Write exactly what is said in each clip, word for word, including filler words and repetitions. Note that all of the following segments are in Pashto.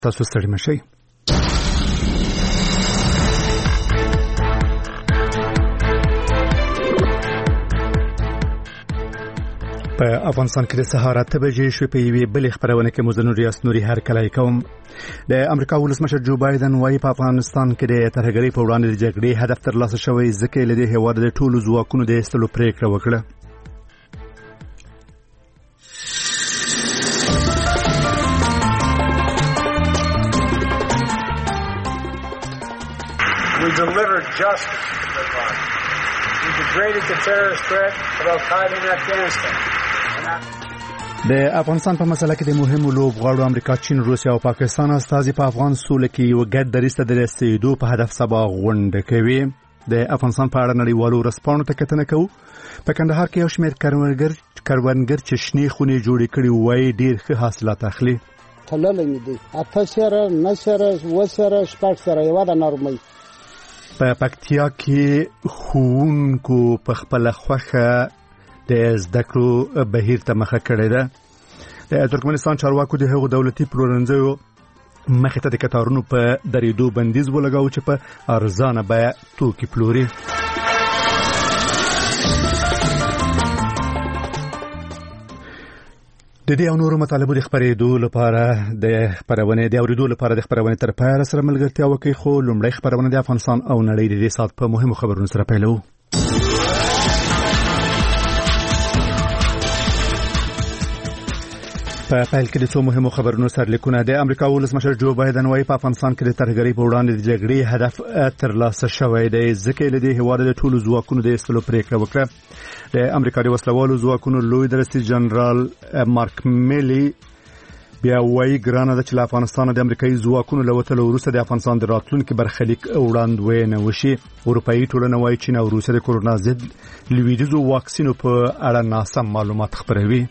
تاسو ستړي مشئ. په افغانستان کې د سهار اته بجې شوې په یوې بلې خپرونه کې مو زه نور یاس نوري هرکلی کوم. د امریکا ولسمشر جو بایدن وايي په افغانستان کې د ترهګرۍ په وړاندې د جګړې هدف ترلاسه شوی ځکه یې له دې هېواد د ټولو ځواکونو د ایستلو پرېکړه وکړه. We delivered justice to the body. We degraded the terrorist threat of Al-Qaeda in Afghanistan. د افغانستان په مسله کې د مهمو لوبغاړو امریکا، چین، روسیا او پاکستان استازي په افغان سوله کې یو ګډ دریځ ته د رسېدو په هدف سبا غونډه کوي. د افغانستان په اړه نړیوالو ورځپاڼو ته کتنه کوو. په کندهار کې یو شمېر کروندګر کروندګر چې شنې خونې جوړې کړي وایي ډېر ښه حاصلات اخلي. تللی مې دي اته سره نه سره اوه سره شپږ سره یوه د نرمۍ. په پکتیا کې ښوونکو په خپله خوښه د زده کړو بهیر ته مخه کړې ده. د ترکمنستان چارواکو د هغو دولتي پلورنځیو مخې ته د کتارونو په درېدو بندیز ولګاوه چې په ارزانه بیه توکي پلوري. د دې او نورو مطالبو د خپرېدو لپاره د خپرونې د اورېدو لپاره د خپرونې تر پایه سره ملګرتیا وکړئ. خو لومړی خپرونه د افغانستان او نړۍ د دې ساعت په مهمو خبرونو سره پیلوو. په پیل کې د څو مهمو خبرونو سرلیکونه. د امریکا ولسمشر جو بایدن وايي په افغانستان کې د ترهګرۍ په وړاندې د جګړې هدف ترلاسه شوی دی ځکه یې له دې هېواد د ټولو ځواکونو د ایستلو پرېکړه وکړه. د امریکا د وسلوالو ځواکونو لوی درستي جنرال مارک میلي بیا وايي ګرانه ده چې له افغانستان د امریکایي ځواکونو له وتلو وروسته د افغانستان د راتلونکي برخلیک وړاندوینه وشي. اروپایي ټولنه وايي چین او روسیه د کورونا ضد لویدیځو واکسینو په اړه ناسم معلومات خپروي.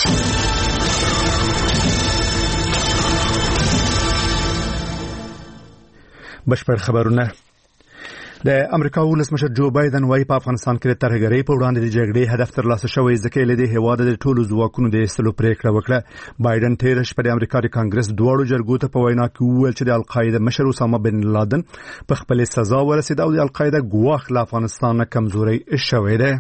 بشپړ خبرونه. د امریکا ولسمشر جو بایدن وايي په افغانستان کې د ترهګرۍ په وړاندې د جګړې هدف ترلاسه شوی ځکه یې له دې هېواد د ټولو ځواکونو د ایستلو پرېکړه وکړه. بایدن تېره شپه د امریکا د کانګرس دواړو جرګو ته په وینا کې وویل چې د القاعده مشر اسامه بن لادن په خپلې سزا ورسېد او د القاعده ګواښ له افغانستان نه کمزوری شوی دی.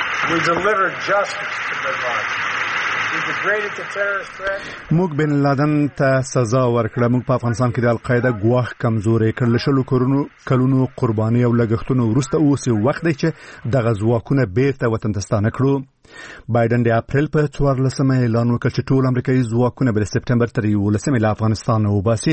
موږ بن لادن ته سزا ورکړه. موږ په افغانستان کې د القاعده ګواښ کمزوري کړل. شلو کورونو کلونو قرباني او لګښتونو وروسته اوس وخت دی چې دغه ځواکونه بیرته وطن ته ستانه کړو. بایدن د اپریل په څوارلسمه اعلان وکړ چې ټول امریکایي ځواکونه به د سپټمبر تر یولسمې له افغانستان وباسي.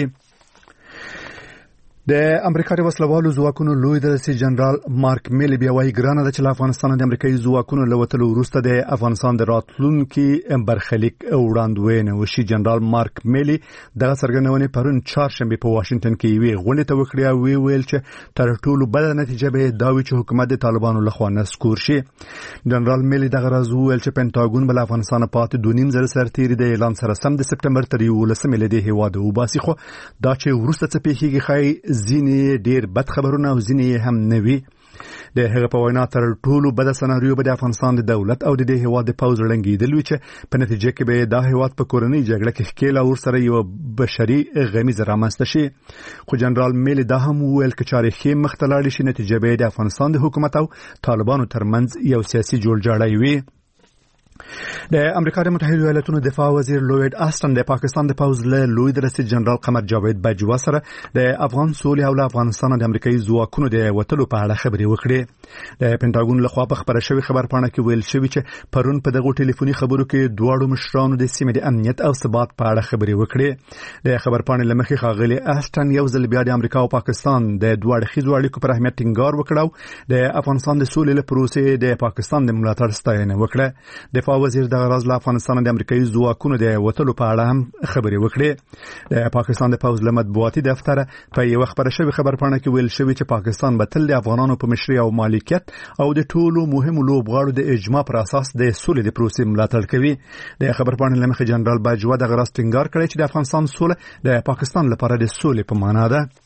د امریکا د وسلوالو ځواکونو لوی درستي جنرال مارک میلي بیا وايي ګرانه ده چې له افغانستان د امریکایي ځواکونو له وتلو وروسته د افغانستان د راتلونکي برخلیک وړاندوینه وشي. جنرال مارک میلي دغه څرګندونې پرون چهارشنبه په واشنگټن کې یوې غونډې ته وکړې او ویل چې تر ټولو بده نتیجه به دا وي چې حکومت د طالبانو لخوا نسکور شي. جنرال میلي دغه راز وویل چې پینټاګون بل افغانستان پاتې دوه نیم زره سرتیري د اعلان سره سم د سپټمبر تر یولسمې له دې هېواد وباسي. خو دا چې وروسته څه پیښیږي ښایي ځینې ډېر بد خبرونه او ځینې هم نه وي. د هغه په وینا تر ټولو بده سناریو به د افغانستان د دولت او د دې هېواد د پوځ ړنګېدل وي چې په نتیجه کې به دا هېواد په کورنۍ جګړه کې ښکېل او ورسره یوه بشري غمیزه رامنځته شي. خو جنرال میلي دا هم وویل که چارې ښې مخته لاړې شي نتیجه به د افغانستان د حکومت او طالبانو ترمنځ یو سیاسي جوړجاړی وي. د امریکا د متحده ایالاتونو دفاع وزیر لوید آستن د پاکستان د پوځ له لوی درستي جنرال قمر جاوید بجوا سره د افغان سولې او افغانستان د امریکایي ځواکونو د وتلو په اړه خبرې وکړې. د پینټاګون لخوا په خبره شوی خبرپاڼه کې ویل شوی چې پرون په دغه ټلیفوني خبرو کې دواړو مشرانو د سیمې د امنیت او ثبات په اړه خبرې وکړې. د خبرپاڼې لمخې ښاغلي آستن یو ځل بیا د امریکا او پاکستان د دوه اړخیزو اړیکو پر اهمیت ټینګار وکړ او د افغانستان د سولې لپاره پروسې د پاکستان د ملاتړ ستاینه وکړه. دفاع وزیر دغه راز له افغانستان د امریکایي ځواکونو د وتلو په اړه هم خبرې وکړې. د پاکستان د پوځ له مطبوعاتي دفتر په یو خبره شوی خبرپاڼه کې ویل شوی چې پاکستان به تل د افغانانو په مشرۍ او مالکیت او د ټولو مهمو لوبغاړو د اجماع پر اساس د سولې د پروسې ملاتړ کوي. د خبرپاڼې له مخې جنرال باجوا دغه راز ټینګار کړی چې د افغانستان سوله د پاکستان لپاره د سولې په معنا ده.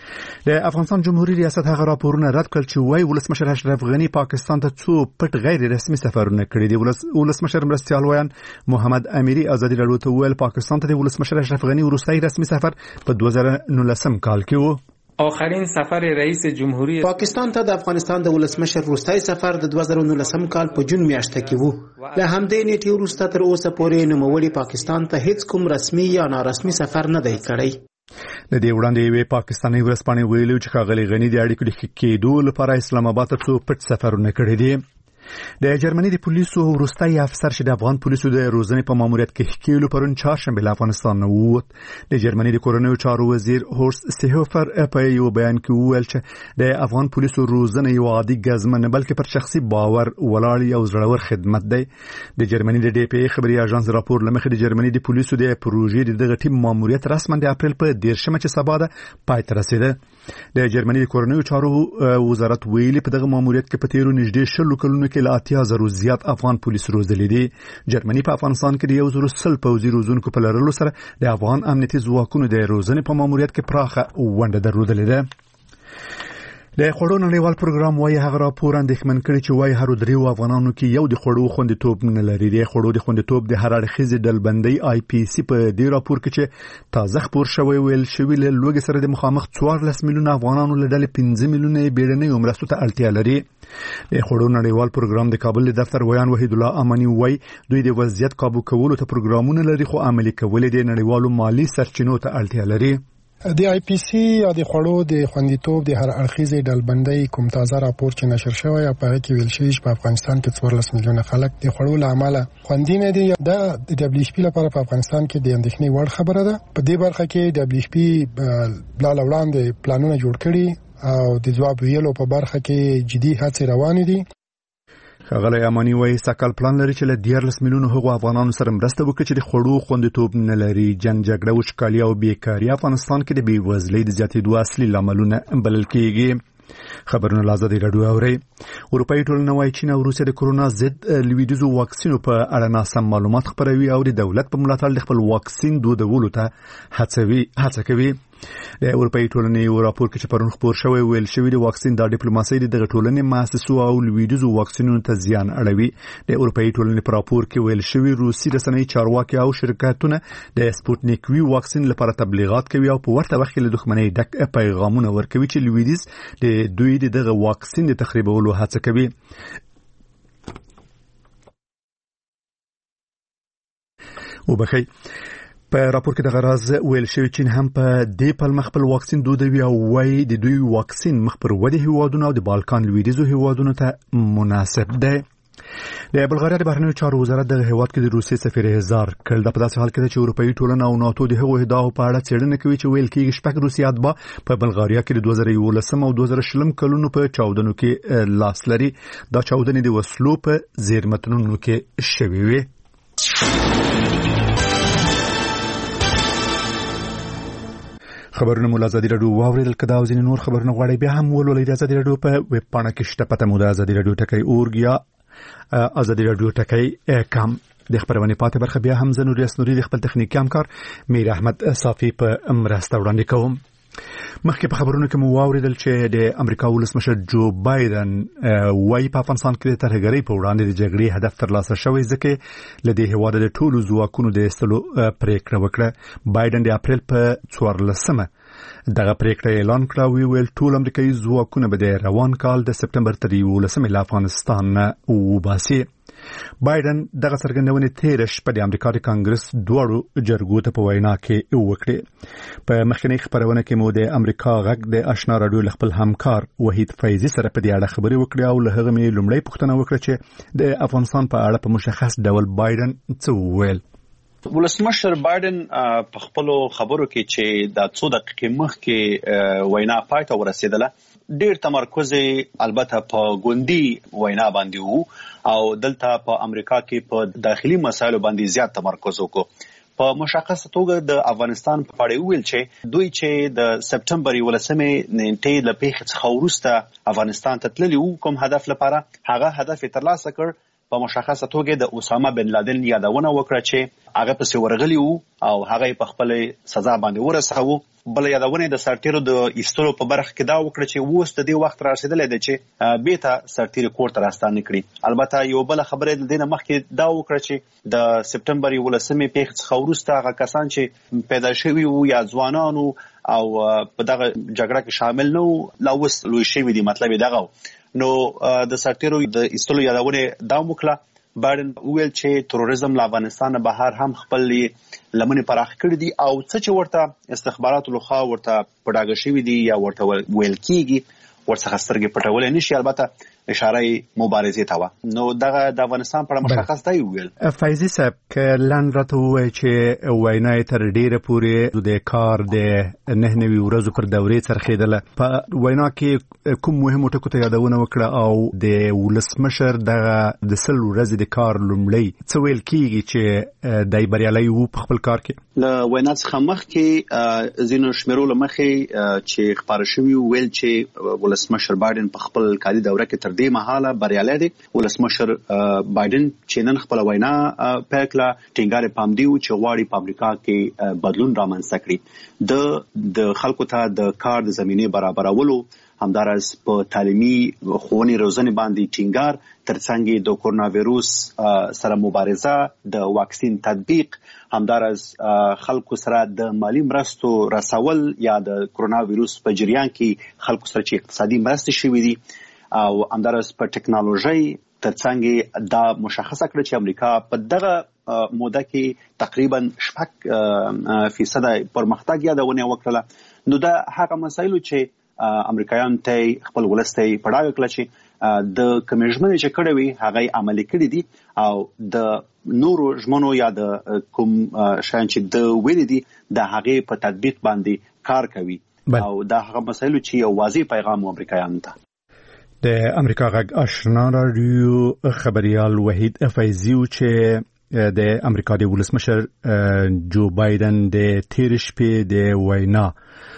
د افغانستان جمهوریت ریاست هغه راپورونه رد کړل چې وايي ولسمشر اشرف غنی پاکستان ته څو پټ غیر رسمي سفرونه کړي دي. ولسمشر مرستیال ویان محمد امیری ازادي راډیو ته ویل پاکستان ته د ولسمشر اشرف غنی وروستي رسمي سفر په دوه زره نولسم کال کې و. آخرین سفر رئیس جمهوری پاکستان ته د افغانستان د ولسمشر وروستي سفر د دوه زره نولسم کال په جون میاشت کې وو. له همدې نیټې وروسته تر اوسه پورې نوموړي پاکستان ته هیڅ کوم رسمي یا نارسمي سفر نه دی کړی. د دې وړاندې یوې پاکستاني ورځپاڼې ویلي چې ښاغلي غني د اړیکو د ښه کېدو لپاره اسلام آباد ته څو پټ سفرونه کړي دي. د جرمني د پولیسو وروستي افسر چې د افغان پولیسو د روزنې په ماموریت کې کېلو پرون چهارشنبه له افغانستان نه ووت. د جرمني د کورنیو چارو وزیر هورست سیهوفر په یو بیان کې وویل چې د افغان پولیسو روزنه یو عادي ګزمه نه بلکې پر شخصي باور ولاړ یو زړور خدمت دی. د جرمني د ډي پی ای خبري اژانس راپور لمخې د جرمني د پولیسو د پروژې د دغه ټیم ماموریت رسما د اپریل په دیرشمه چې سبا ده پای ته رسیده. د جرمني د کورنیو چارو وزارت ویلي په دغه ماموریت کې په تیرو نږدې شلو کلونو کې له اتیا زرو زیات افغان پولیس روزلي دي. جرمني په افغانستان کې د یو زرو سل پوځي روزونکو په لرلو سره د افغان امنیتي ځواکونو د روزنې په ماموریت کې پراخه ونډه درلودلې ده. د خوړو نړیوال پروګرام وايي هغه راپور اندېښمن کړي چې وايي هر دریو افغانانو کې یو د خوړو خوندیتوب نه لري. د خوړو د خوندیتوب د هر اړخیزې ډلبندۍ آی پی سي په دې راپور کې چې تازه خبر شوی ویل شوی له لوګي سره د مخامخ څوارلس میلیونه افغانانو له ډلې پنځه میلیونه بیړنۍ مرستو ته اړتیا لري. د خوړو نړیوال پروګرام د کابل د دفتر ویان وحید الله امانی وايي دوی د وضعیت قابو کولو ته پروګرامونه لري خو عملي کول د نړیوالو مالی سرچینو ته اړتیا لري. د آی پی سی یا د خوړو د خوندیتوب د هر اړخیزې ډلبندۍ کوم تازه راپور چې نشر شوی په هغه کې ویل شوی چې په افغانستان کې څوارلس میلیونه خلک د خوړو له امله خوندي نه دي. دا د دبليو ایچ پی لپاره په افغانستان کې د اندېښنې وړ خبره ده. په دې برخه کې دبليو ایچ پی بلا وړاندې پلانونه جوړ کړي او د ځواب ویلو په برخه کې جدي هڅې روانې دي. ښاغلی امانی وايي سکل پلان لري چې له دیارلس میلیونو هغو افغانانو سره مرسته وکړي چې د خوړو خوندیتوب نه لري. جنګ جګړه وچکالي او بیکاري افغانستان کې د بېوزلۍ د زیاتېدو اصلي لاملونه بلل کېږي. خبرونه له ازادي راډیو اورئ. اروپایي ټولنه وايي چین او روسیه د کرونا ضد لویدیځو واکسینو په اړه ناسم معلومات خپروي او د دولت په ملاتړ د خپل واکسین دودولو ته هڅوي هڅه کوي. د اروپایي ټولنې یو راپور کې چې پرون خپور شوی ویل شوی د واکسین د ډیپلوماسۍ د دغه ټولنې مؤسسو او لویدیځو واکسینونو ته زیان اړوي. د اروپایي ټولنې په راپور کې ویل شوی روسي رسنۍ چارواکي او شرکتونه د سپوتنیک وی واکسین لپاره تبلیغات کوي او په ورته وخت کې له دښمنۍ ډک پیغامونه ورکوي چې لویدیځ د دوی د دغه واکسین د تخریبولو هڅه کوي. وبخي په راپور کې د غراز ویل شوی چین هم په دې پلمه خپل واکسین دودوي او وايي د دوی واکسین مخ پر ودې هیوادونو او د بالکان لویدیځو هیوادونو ته مناسب دی. د بلغاریا د بهرنیو چارو وزارت د هیواد کې د روسي سفیر هزار کړ د په داسې حال کې چې اروپایي ټولنه او ناتو د هغو ادعاو په اړه څېړنه کوي چې ویل کېږي شپږ روسي اتباع په بلغاریا کې د دوه زره یولسم او دوه زره شلم کلونو په چاودنو کې لاس لري. دا چاودنې د وسلو په زیرمتونونو کې شوې وي. خبرونه مو ازادي راډیو واوریدل کدا او ځینې نور خبرونه غواړي بیا هم ولولئ د ازادي راډیو په ویب پاڼه کې شته پته مو د ازادي راډیو ټکی اورګ یا ازادي راډیو ټکی کام. د خبرونه پاتې برخه بیا هم زنور یاسنوري د خپل تخنیکی همکار میر احمد صافي په مرسته وړاندې کوم. مخکې په خبرونو کې مو واوریدل چې د امریکا ولسمشر جو بایدن وايي په افغانستان کې د ترهګرۍ په وړاندې د جګړې هدف ترلاسه شوی ځکه له دې هیواد د ټولو ځواکونو د ایستلو پریکړه وکړه. بایدن د اپریل په څوارلسمه دغه پریکړه اعلان کړه او ویل ټول امریکایي ځواکونه به د روان کال د سپتمبر تر یولسمې له افغانستان نه وباسي. بایدن دغه څرګندونې تېره شپه د امریکا د کانګرس دواړو جرګو ته په وینا کې وکړې. په مخکنۍ خبرونه کې مو د امریکا غږ د آشنا راډیو له خپل همکار وحید فیضي سره په دې اړه خبرې وکړې او له هغه مې لومړی پوښتنه وکړه چې د افغانستان په اړه په مشخص ډول بایدن څه وویل. ولسمشر بایدن په خپل خبرو کې چې د څو دقیقې مخکې وینا پای ته ورسېدله ډېر تمرکز البته په ګوندي وینا باندې وو او دلته په امریکا کې په داخلي مسایلو باندې زیات تمرکز وکړو. په مشخصه توګه د افغانستان په اړه ویل چې دوی چې د سپتمبر یولسمې نیټې له پیښې څخه وروسته افغانستان ته تللي وو کوم هدف لپاره هغه هدف ترلاسه کړ په مشخصه توګه د اسامه بن لادن یادونه وکړه چې هغه پسې ورغلی وو او هغه په خپل سزا باندې ورساوه. بل یادونه د سرتیرو د ایستلو په برخه کې دا وکړه چې اوس د دې وخت رارسېدلی دی چې بیرته سرتیري کور ته راستانه کړي. البته یو بل خبره د دې نه مخکې دا وکړه چې د سپټمبر یولسمې پیښې څخه وروسته هغه کسان چې پیدا شوي وو یا ځوانانو او په دغه جګړه کې شامل نه وو لا اوس لوی شوي دي. مطلب یې دغه نو د سرتیرو د ایستلو یادونه دا وکړه. بایدن وویل چې تروریزم له افغانستان بهر هم خپل لمنې پراخ کړي دي او څه چې ورته استخباراتو لخوا ورته په ډاګه شوي دي یا ورته ویل کېږي ورڅخه سترګې پټولی نشي. البته اشاره مبارزې ته وه. نو دغه د افغانستان په اړه مشخص دی وویل. فیضي صاحب که لنډ راته ووایي چې وینا یې تر ډېره پورې د کار د نهه نوي ورځو پر دورې څرخېدله. په وینا کې کوم مهمو ټکو ته یادونه وکړه او د ولسمشر دغه د سل ورځې د کار لومړی څه ویل کېږي چې دی بریالی وو په خپل کار کې؟ له وینا څخه مخکې ځینو شمیرو له مخې چې خپاره شوي ویل چې ولسمشر بایدن په خپل کاري دوره کې تر دې مهاله بریالی دی. ولسمشر بایدن چې نن خپل وینا پیل کړه ټینګار یې پام دی چې غواړي په امریکا کې بدلون رامنځته کړي. د د خلکو ته د کار د زمینې برابرولو همدارس په تعلیمي ښوونې روزنې باندې ټینګار ترڅنګ د کرونا وایروس سره مبارزه د واکسین تطبیق همدارس خلکو سره د مالی مرستو رسول یا د کرونا وایروس په جریان کې خلکو سره چې اقتصادي مرستې شوي دي او همدارس په ټکنالوژي ترڅنګ دا مشخصه کړه چې امریکا په دغه موده کې تقریبا شپږ فیصد پرمختګ یادونه وکړه. نو دا هغه مسایلو چې امریکایان ته خپل ولسته پړاو کړل چې د کمیشنونو چې کړه وی هغه عملي کړی دي او د نورو ژمنو یا د کوم شان چې د ویل دي د هغه په تطبیق باندې کار کوي او دا هغه مسایلو چې یو واضح پیغام امریکایان ته. د امریکا غږ آشنا رادیو خبريال وحید فیضي چې د امریکا د ولسمشر جو بایدن د تیر شپې د وینا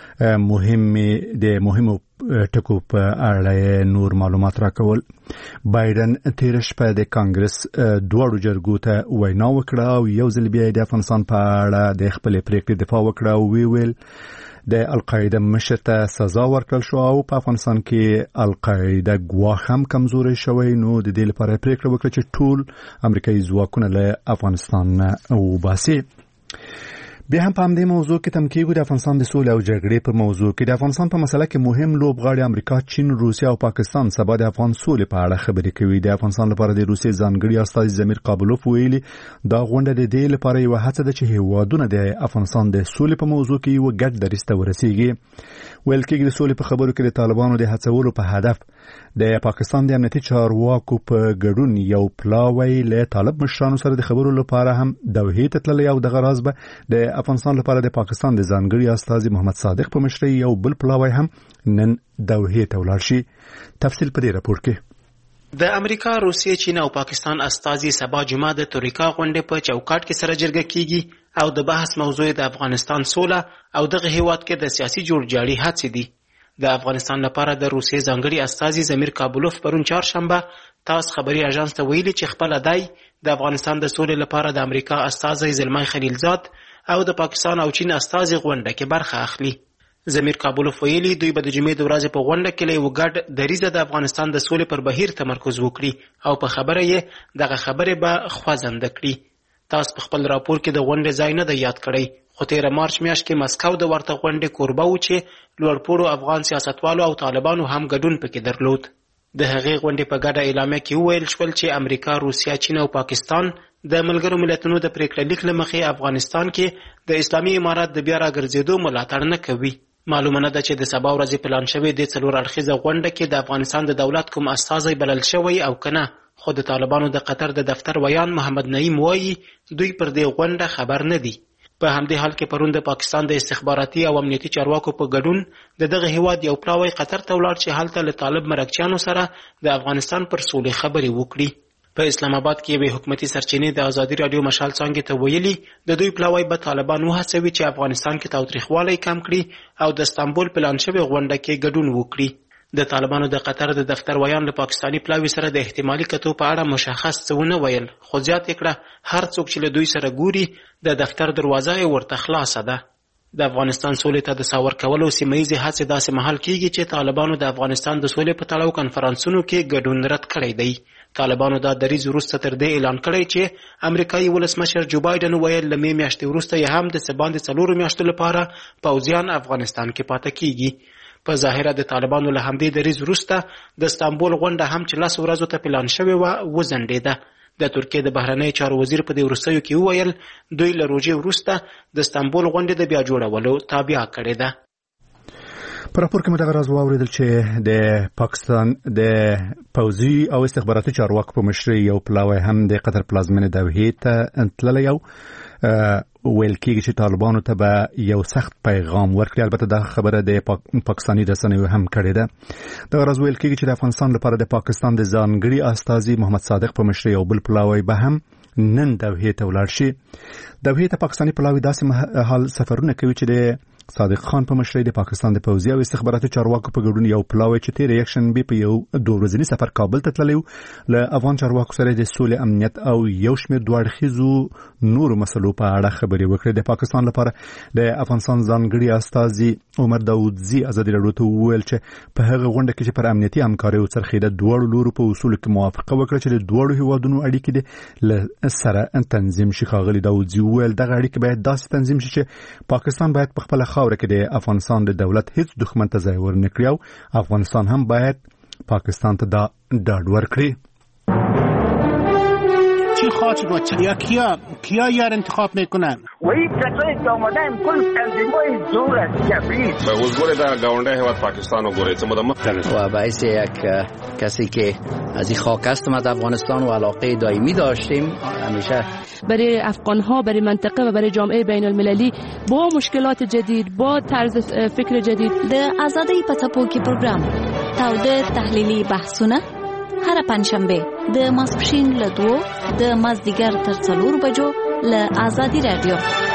مهمه د مهمو ټکو په اړه نور معلومات راکول. بایدن تیر شپه د کانګرس دوه جرګو ته وینا وکړه او یو ځل بیا د افغانستان په اړه د خپل پریکړې دفاع وکړه او وی ویل د القاعده مشر ته سزا ورکړل شو او په افغانستان کې القاعده ګواښ هم کمزوري شوی. نو د دې لپاره پریکړه وکړه چې ټول امریکایي ځواکونه له افغانستان وباسي. بیا هم په همدې موضوع کې تمکیږو د افغانستان د سولې او جګړې په موضوع کې د افغانستان په مسله کې مهم لوبغاړي امریکا، چین، روسیه او پاکستان سبا د افغان سولې په اړه خبرې کوي. د افغانستان لپاره د روسیې ځانګړي استازي زمیر قابلوف ویلي دا غونډه د دې لپاره یو هڅه ده چې هیوادونه د افغانستان د سولې په موضوع کې یو ګډ دریځ ته ورسیږي. ویل کېږي د سولې په خبرو کې د طالبانو د هڅولو په هدف د پاکستان د امنیتي چارواکو په ګډون یو پلاوی له طالب مشرانو سره د خبرو لپاره هم دوحې ته تللی او دغه راز به د افغانستان لپاره د پاکستان د ځانګړي استازي محمد صادق په مشرۍ یو بل پلاوی هم نن دوحې ته ولاړ شي. تفصیل په دې راپور کې. د امریکا، روسیې، چین او پاکستان استازي سبا جمعه د توریکا غونډې په چوکاټ کې سره جرګه کیږي او د بحث موضوع د افغانستان سوله او دغه هیواد کې د سیاسي جوړجاړي هڅې دي. د افغانستان لپاره د روسیې ځانګړي استازي زمیر قابلوف پرون چهارشنبه تاس خبري اژانس ته ویلي چې خپل ادای د افغانستان د سولې لپاره د امریکا استازي زلمای خلیلزاد او د پاکستان او چین استازي غونډه کې برخه اخلي. زمیر قابلوف ویلي دوی به د جمعې د ورځې په غونډه کې له یو ګډ دریځه د افغانستان د سولې پر بهیر تمرکز وکړي او په خبره یې دغه خبرې به خوځنده کړي. تاسو په خپل راپور کې د غونډې ځای نه دی یاد کړی، خو تیر مارچ میاشت کې مسکو د ورته غونډې کوربه و چې لوړپوړو افغان سیاستوالو او طالبانو هم ګډون پکې درلود. د هغې غونډې په ګډه اعلامیه کې وویل شول چې امریکا، روسیه، چین او پاکستان د ملګرو ملتونو د پریکړه لیک له مخې افغانستان کې د اسلامي امارات د بیا راګرځېدو ملاتړ نه کوي. معلومه نه ده چې د سبا ورځې پلان شوی د څلور اړخیزه غونډه کې د افغانستان د دولت کوم استازی بلل شوی او کنه، خو د طالبانو د قطر د دفتر ویان محمد نعیم وایي دوی پر دې غونډه خبر نه دي. په همدې حال کې پرون د پاکستان د استخباراتي او امنیتي چارواکو په ګډون د دغه هیواد یو پلاوی قطر ته ولاړ چې هلته له طالب مرکچیانو سره د افغانستان پر سولې خبرې وکړي. په اسلام آباد کې یوې حکومتي سرچینې د ازادي راډیو مشال څانګې ته ویلي د دوی پلاوی به طالبان وهڅوي چې افغانستان کې تاوتریخوالی کم کړي او د استانبول پلان شوې غونډه کې ګډون وکړي. د طالبانو د قطر د دفتر ویان له پاکستاني پلاوي سره د احتمالي کتو په اړه مشخص څه ونه ویل، خو زیات یې کړه هر څوک چې له دوی سره ګوري د دفتر دروازه یې ورته خلاصه ده. د افغانستان سولې ته د ساور کولو سیمهیزې هڅې داسې مهال کیږي چې طالبانو د افغانستان د سولې په تړاو کنفرانسونو کې ګډون رد کړی دی. طالبانو دا دریځ وروسته تر دې اعلان کړی چې امریکایي ولسمشر جو بایدن ویل له مې میاشتې وروسته یې هم د څه باندې څلورو میاشتو لپاره پوځیان افغانستان کې پاته کیږي. په ظاهره د طالبانو له همدې دریځ وروسته د استانبول غونډه هم چې لس ورځو ته پلان شوې وه وځنډېده. د ترکیې د بهرنۍ چارو وزیر په دې وروستیو کې وویل دوی له روژې وروسته د استانبول غونډې د بیا جوړولو تابع کړې ده. په راپور کې مې دغه راز واورېدل چې د پاکستان د پوځي او استخباراتي چارواکو په مشرۍ یو پلاوی هم د قطر پلازمینې دوحې ته تللی او ویل کېږي چې طالبانو ته به یو سخت پیغام ورکړي. البته دا خبره د پاک پاکستاني رسنیو هم کړې ده. دغه راز ویل کېږي چې د افغانستان لپاره د پاکستان د ځانګړي استازي محمد صادق په مشرۍ یو بل پلاوی به هم نن دوحې ته ولاړ شي. دوحې ته پاکستاني پلاوی داسې حال سفرونه کوي چې د صادق خان په مشرۍ د پاکستان د پوځي او استخباراتي چارواکو په ګډون یو پلاوی چې تېره یکشنبې په یو دوه ورځني سفر کابل ته تللی و له افغان چارواکو سره د سولې، امنیت او یو شمېر دوه اړخیزو نورو مسلو په اړه خبرې وکړې. د پاکستان لپاره د افغانستان ځانګړي استازي عمر داودزي ازادي راډیو ته وویل چې په هغه غونډه کې چې پر امنیتي همکاریو څرخېده دواړو لورو په اصولو کې موافقه وکړه چې د دواړو هیوادونو اړیکې د له سره تنظیم شي. ښاغلي داودزي وویل دغه اړیکې باید داسې تنظیم شي چې پاکستان باید په خپله خاوره کې د افغانستان د دولت هیڅ دښمن ته ځای ورنکړي او افغانستان هم باید پاکستان ته دا ډاډ ورکړي. چی خاطر و یا کیا کیا یار انتخاب میکنن و این کسایی که آمدن کل تنظیمای دور از جبری به حضور در گاونده حیوات پاکستان و گوره و باعث یک کسی که از این خاک است ما در افغانستان و علاقه دائمی داشتیم همیشه برای افغان ها، برای منطقه و برای جامعه بین المللی با مشکلات جدید، با طرز فکر جدید د آزادی پتاپوکی پروگرام تاوده تحلیلی بحثونه هر پنجشنبه د ماسپښین له دوه د مازدیګر تر څلور بجو له آزادی رادیو.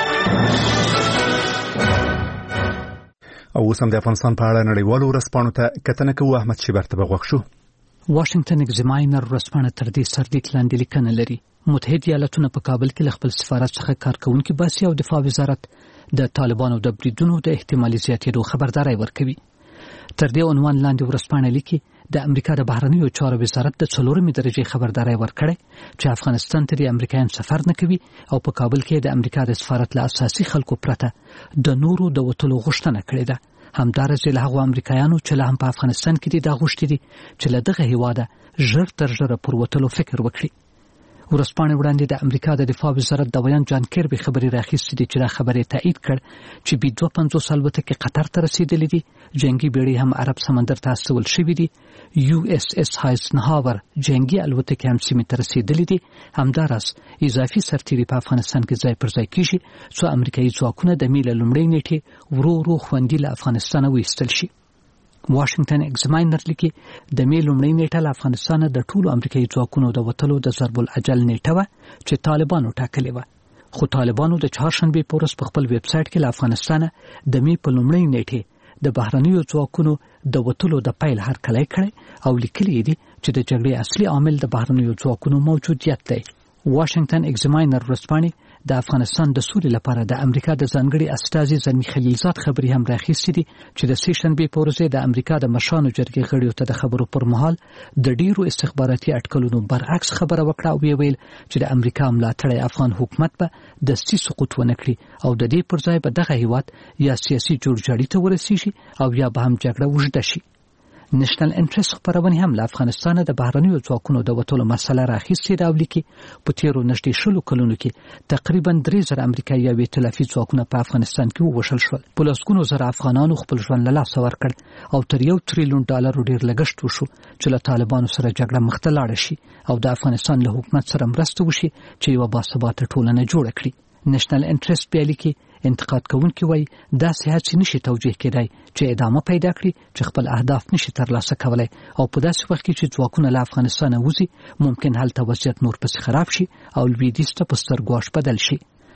او اوس هم د افغانستان په اړه نړیوالو ورځپاڼو ته کتنه کوو. احمد شیبر ته به غوږ شو. واشنگټن ایگزاماینر ورځپاڼه تر دې سرلیک لاندې لیکنه لري. متحده ایالاتونه په کابل کې له خپل سفارت څخه کارکونکي باسي او دفاع وزارت د طالبانو د بریدونو د احتمالي زیاتېدو خبرداری ورکوي. تر دې عنوان لاندې ورځپاڼه لیکي د امریکا د بهرنیو چارو وزارت د څلورمې درجې خبرداری ورکړی چې افغانستان ته د امریکایان سفر نه کوي او په کابل کې د امریکا د سفارت له اساسي خلکو پرته د نورو د وتلو غوښتنه کړې ده. همدارس له هغو امریکایانو چې لا هم په افغانستان کې دي دا غوښتي دي چې له دغه هیواده ژر تر ژره پر وتلو فکر وکړي. ورځپاڼې وړاندې د امریکا د دفاع وزارت د ویان جان کیربي خبري راخیستې دي چې دا خبره تایید کړ چې بي دوه پنځوس الوتکې قطر ته رسیدلې دي. جنگي بیړۍ هم عرب سمندر ته استول شوې دي. یو اس اس هایزنهاور جنگي الوتکې هم سیمې ته رسیدلې دي. همدارس اضافي سرتیري په افغانستان کې ځای پر ځای کیږي څو امریکایي ځواکونه د میله لومړۍ نیټې ورو ورو خوندي له افغانستان وایستل شي. واشنگټن ایگزاماینر لیکي د می لومړۍ نیټه له افغانستان د ټولو امریکایي ځواکونو د وتلو د ضرب الاجل نیټه وه چې طالبانو ټاکلې وه، خو طالبانو د چهارشنبې په ورځ په خپل ویب سایټ کې له افغانستانه د می په لومړۍ نیټې د بهرنیو ځواکونو د وتلو د پیل هرکلی کړی او لیکلي دي چې د جګړې اصلي عامل د بهرنیو ځواکونو موجودیت دی. واشنگټن ایگزاماینر ورځپاڼې د افغانستان د سولې لپاره د امریکا د ځانګړي استازي زلمی خلیلزاد خبري هم راخیستې دي چې د سې شنبې په ورځ د امریکا د مشرانو جرګې غړیو ته د خبرو پر مهال د ډیرو استخباراتي اټکلونو برعکس خبره وکړه او ویل چې د امریکا ملاتړی افغان حکومت به دستي سقوط ونه کړي او د دې پر ځای به دغه هیواد یا سیاسي جوړجاړي ته ورسیږي او یا به هم جګړه اوږده شي. نېشنل انټرست خبرونه هم له افغانستان د بهرنیو ځواکونو د وتلو مسله راخیستې ده او لیکي په تیرو نږدې شلو کلونو کې تقریبا درې زره امریکایي او ایتلافي ځواکونه په افغانستان کې ووژل شول. په لسګونو زره افغانانو خپل ژوند له لاسه ورکړ او تر یو تریلیون ډالرو ډیر لګښت وشو چې له طالبانو سره جګړه مخ ته لاړه شي او د افغانستان له حکومت سره مرسته وشي چې یوه باثباته ټولنه جوړه کړي. نېشنل انټرست بیا لیکي انتقاد کوونکي وایي داسې هڅې نشي توجیه کېدای چې ادامه پیدا کړي چې خپل اهداف نشي ترلاسه کولی او په داسې وخت کې چې ځواکونه له افغانستانه وځي ممکن هلته وضعیت نور پسې خراب شي او لویدیځ ته په سترګو اش بدل شي.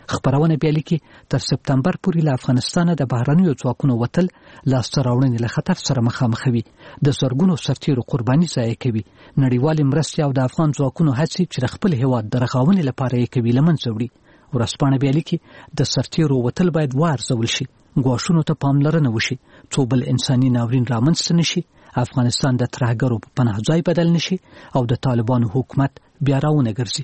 خبرونه بیا لیکي تر سپتمبر پورې له افغانستانه د بهرنیو ځواکونو وتل لاسته راوړنې له خطر سره مخامخ وي، د زرګونو سرتیرو قرباني ضایع کوي، نړیوالې مرستې او د افغان ځواکونو هڅې چې د خپل هیواد د رغونې لپاره یې کوي له منځه وړي. ورځپاڼه بیا لیکي د سرتیرو وتل باید وارزول شي، ګواښونو ته پاملرنه وشي، څو بل انساني ناورین رامنځته نشي، افغانستان د ترهګرو په پناه ځای بدل نشي او د طالبانو حکومت بیا راونه ګرځي.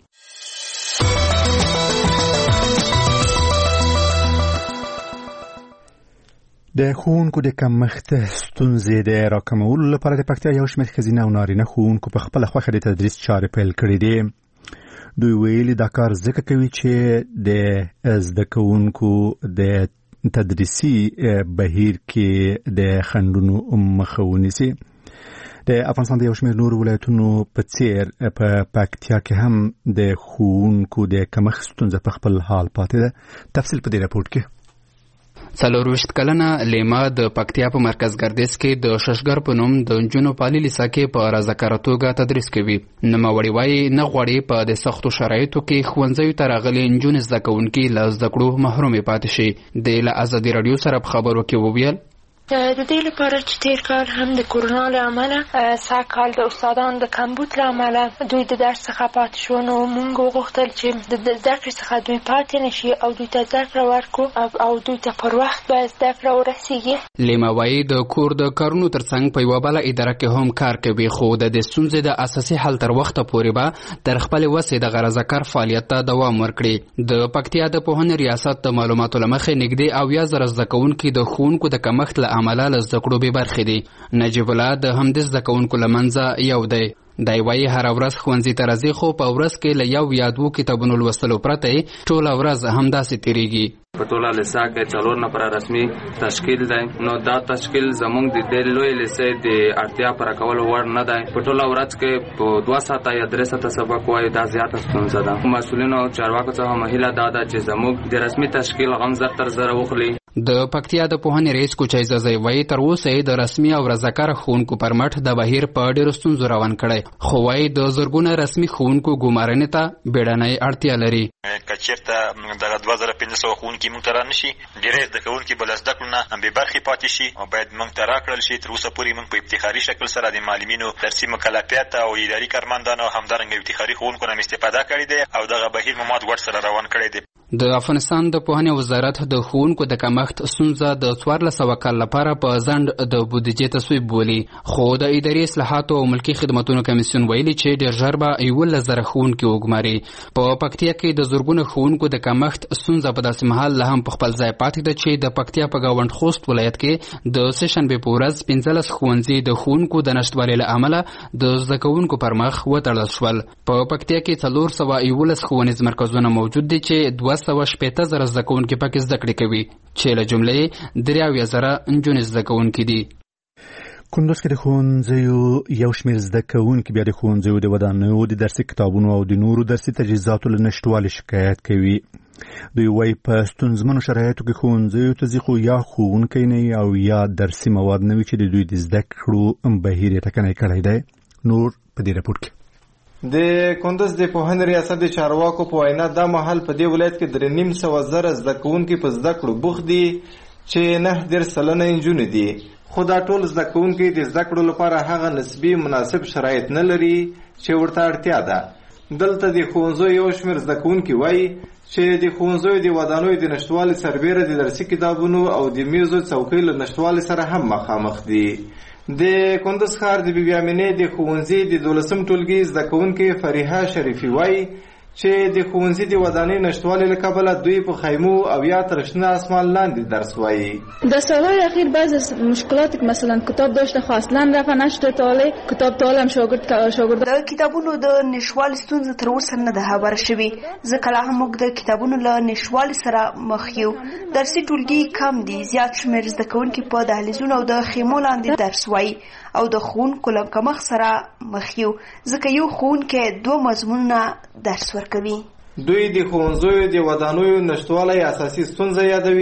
د ښوونکو د کمښت ستونزې د راکمولو لپاره د پکتیا یو شمېر ښځینه او نارینه ښوونکو په خپله خوښه د تدریس چارې پیل کړې دي. دوی ویلي دا کار ځکه کوي چې د زده کوونکو د تدریسي بهیر کې د خنډونو مخه ونیسي. د افغانستان د یو شمېر نورو ولایتونو په څېر په پکتیا کې هم د ښوونکو د کمښت ستونزه په خپل حال پاتې ده. تفصیل په دې راپورټ کې. څلورویشت کلنه لیما د پکتیا په مرکز ګردیز کې د ششګر په نوم د نجونو په عالي لیسه کې په رضاکاره توګه تدریس کوي. نوموړې وایي نه غواړي په د سختو شرایطو کې ښوونځیو ته راغلي نجونې زده کوونکي له زده کړو محرومې پاتې شي. د له ازادي راډیو سره په خبرو کې وویل د دې لپاره چې تیر کال هم د کورونا له امله سږ کال د استادانو د کمبود له امله دوی د درس څخه پاتې شو، نو موږ وغوښتل چې د زده کړې څخه دوی پاتې نشي او دوی ته زده کړه ورکړو او دوی ته پر وخت باید زده کړه ورسیږي. لیما وایي د کور د کارونو ترڅنګ په یوه بله اداره کې هم کار کوي، خو د دې ستونزې د اساسي حل تر وخته پورې به تر خپلې وسې د رضاکار فعالیت ته دوام ورکړي. د پکتیا د پوهنې ریاست د معلوماتو له مخې نږدې اویا زره زده کوونکي د ښوونکو د کمښت له امله له زده کړو بې برخې دي. نجیب الله د همدې زده کوونکو له منځه یو دی. دی وایي هره ورځ ښوونځي ته راځي، خو په ورځ کې له یو یا دوو کتابونو لوستلو پرته ټوله ورځ همداسې تېرېږي. په ټوله لیسه کې څلور نفره رسمي تشکیل دی، نو دا تشکیل زموږ د دې لوی لیسې د اړتیا پوره کولو وړ نه دی. په ټوله ورځ کې په دوه ساعته یا درې ساعته سبق وایي، دا زیاته ستونزه ده. مسؤلینو او چارواکو څخه مهیله دا ده چې زموږ د رسمي تشکیل غم زر تر زره وخلي. د پکتیا د پوهنې رئیس کوچای زازی وایي تر اوسه یې د رسمي او رضاکاره ښوونکو پر مټ د بهیر په ډېرو ستونزو روان کړی، خو وایي د زرګونه رسمي ښوونکو ګمارنې ته بیړنۍ اړتیا لري. که چېرته دغه دوه زره پنځه سوه ښوونکي موږ ته رانشي، ډېری زده کوونکي به له زده کړو نه بې برخې پاتې شي او باید موږ ته راکړل شي. تر اوسه پورې موږ په افتخاري شکل سره د معلمینو درسي مکلفیت او اداري کارمندانو او همدارنګه افتخاري ښوونکو نه استفاده کړې ده او دغه بهیر مو مات ګډ سره روان کړی دی. د افغانستان د پوهنې وزارت د ښوونکو د کمښت ستونزه د څوارلس سوه کال لپاره په ځنډ د بودیجې تصویب بولي، خو د اداري اصلاحاتو او ملکي خدمتونو کمیسیون ویلي چې ډېر ژر به یولس زره ښوونکي وګماري. په پکتیا کې د زرګونو ښوونکو د کمښت ستونزه په داسې مهال لا هم په خپل ځای پاتې ده چې د پکتیا په ګاونډ خوست ولایت کې د سهشنبې په ورځ پنځلس ښوونځي د ښوونکو د نشتوالي له امله د زده کوونکو پر مخ وتړل شول. په پکتیا کې څلور سوه یولس ښوونیز مرکزونه موجود دي چې دوه سوه شپېته زره زده کوونکي پکې زده کړې کوي، چې له جملې درې اویا زره نجونې زده کوونکي دي. کندوز کې د ښوونځیو یو شمېر زده کوونکي بیا د ښوونځیو د ودانیو د درسي کتابونو او د نورو درسي تجهیزاتو له نشتوالي شکایت کوي. دوی وایي په ستونزمنو شرایطو کې ښوونځیو ته ځي، خو یا ښوونکی نه او یا درسي مواد نه وي چې د دوی د زده کړو بهیر یې ټکنی کړی دی. نور په دې راپورټ کې. د کندوز د پوهنې ریاست د چارواکو په وینا دا مهال په دې ولایت کې درې نیم سوه زره زده کوونکي په زده کړو بوخت دي چې نه دېرش سلنه نجونې دي، خو دا ټول زده کوونکي د زده کړو لپاره هغه نسبي مناسب شرایط نه لري چې ورته اړتیا ده. دلته د ښوونځیو یو شمېر زده کوونکي وایي چې د ښوونځیو د ودانیو د نشتوالي سربیره د درسي کتابونو او د میزو څوکۍ له نشتوالي سره هم مخامخ دي. د کندوز ښار د بی بی امینې د ښوونځي د دولسم ټولګي زده کوونکي فریحه شریفي وایي چې د ښوونځي د ودانۍ نشتوالي له کبله دوی په خیمو او یا تر شنه اسمان لاندې درس وایي. در سالهای اخیر بعض از مشکلاتی که مثلا کتاب داشته خو اصلا رفع نشده تاله کتاب تاله هم شاگرد شاگرد د کتابونو د نشوالي ستونزه تر اوسه نه ده هواره شوې، ځکه لا هم موږ د کتابونو له نشوالي سره مخ یو. درسي ټولګي کم دي، زیات شمېر زده کوونکي په دهلیزونو او د خیمو لاندې درس وایي او د ښوونکو له کمښت سره مخ یو، ځکه یو ښوونکی دوه مضمونونه درس ورکوي. دوی د ښوونځیو د ودانیو نشتوالی اساسي ستونزه یادوي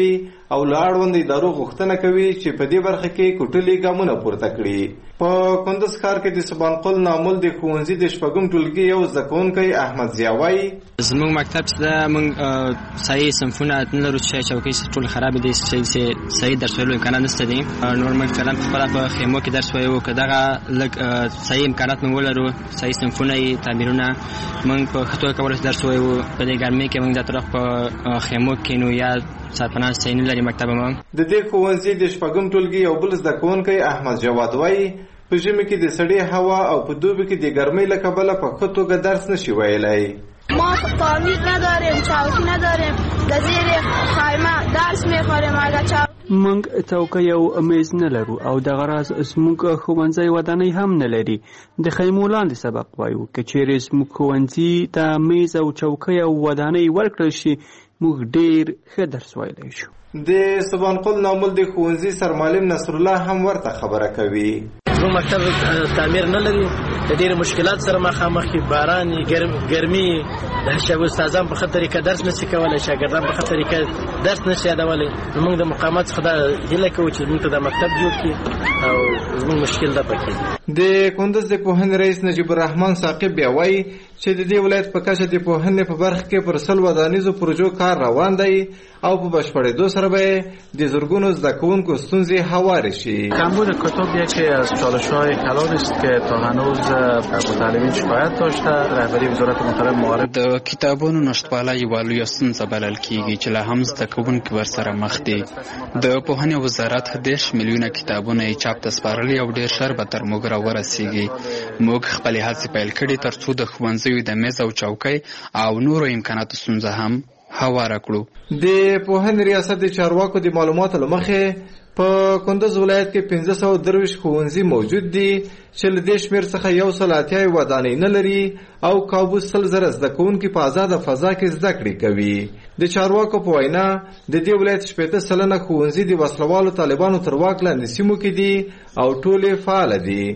او له اړوند ادارو غوښتنه کوي چې په دې برخه کې کوټلي ګامونه پورته کړي. په کندز ښار کې د سبانقل نامل د ښوونځي د شپږم ټولګي یو زده کوونکی احمد ضیا وایي زموږ مکتب چې موږ صحیح صنفونه نه لرو چې چوکۍ ټول خراب دي، چې صحیح درس ویلو امکانات نشته دي. نور موږ فعلا خپله په خیمو کې درس وایو، که دغه لږ صحیح امکانات موږ ولرو، صحیح صنفونه یې تعمیرونه، موږ په ښه توګه کولی شو درس ووایو. په دې ګرمۍ کې موږ دا طرف په خیمو کې کینو یا سرپناه صحیح نه لري مکتب موږ. د دې ښوونځي د شپږم ټولګي یو بل زده کوونکی احمد جواد وایي په ژمي کې د سړې هوا او په دوبي کې د ګرمۍ له کبله په ښه توګه درس نشي ویلی. ما تعمیر نداریم، چوکۍ نداریم، د زیر خیمه درس میخوریم. اگر چوکۍ موږ چوکۍ او میز نه لرو او دغه راز زموږ ښوونځی ودانۍ هم نه لري. د خیمو لاندې سبق وایو. که چیرې زموږ ښوونځي ته میز او چوکۍ او ودانۍ ورکړل شي موږ ډېر ښه درس ویلی شو. د سبانقل نامل د ښوونځي سرمعلم نصرالله هم ورته خبره کوي. زموږ مکتب تعمیر نه لري، د ډېرو مشکلات سره مخامخ یي. باران ګرمي، د استادان په ښه طریقه درس نشي کولی، شاګردان په ښه طریقه درس نشي یادولی. زموږ د مقامات څخه دا هیله کوو چې موږ ته دا مکتب جوړ کړي او زموږ مشکل ده پکې. د کندز د پوهنې رئیس نجیب الرحمن ثاقب بیا وایي چې د دې ولایت په کچه د پوهنې په برخه کې پر سل ودانیزو پروژو کار روان دی او په بشپړېدو سره به د زرګونو زده کوونکو ستونزې هوارې شي. کمبود کتب یکی از چالش‌های کلان است که تا هنوز متعلمین شکایت داشته. رهبری وزارت محترم معارف د کتابونو نشتوالی یوه لویه ستونزه بلل کیږي چې لا هم زده کوونکي ورسره مخ دي. د پوهنې وزارت دېرش میلیونه کتابونه یې چاپ ته سپارلي او ډېر ژر به تر موږ راورسیږي. موږ خپلې هڅې پیل کړي تر څو د ښوونځیو د میز او چوکۍ او نورو امکاناتو ستونزه هم هواره کړو. د پوهنې ریاست د چارواکو د معلوماتو له مخې په کندز ولایت کې پنځه سوه درویشت ښوونځي موجود دي چې له دې شمېر څخه یو سل اتیا یې ودانۍ نه لري او کابو سل زره زده کوونکي په ازاده فضا کې زده کړې کوي. د چارواکو په وینا د دې ولایت شپېته سلنه ښوونځي د وسلوالو طالبانو تر واک لاندې سیمو کې دي او ټولې فعاله دي.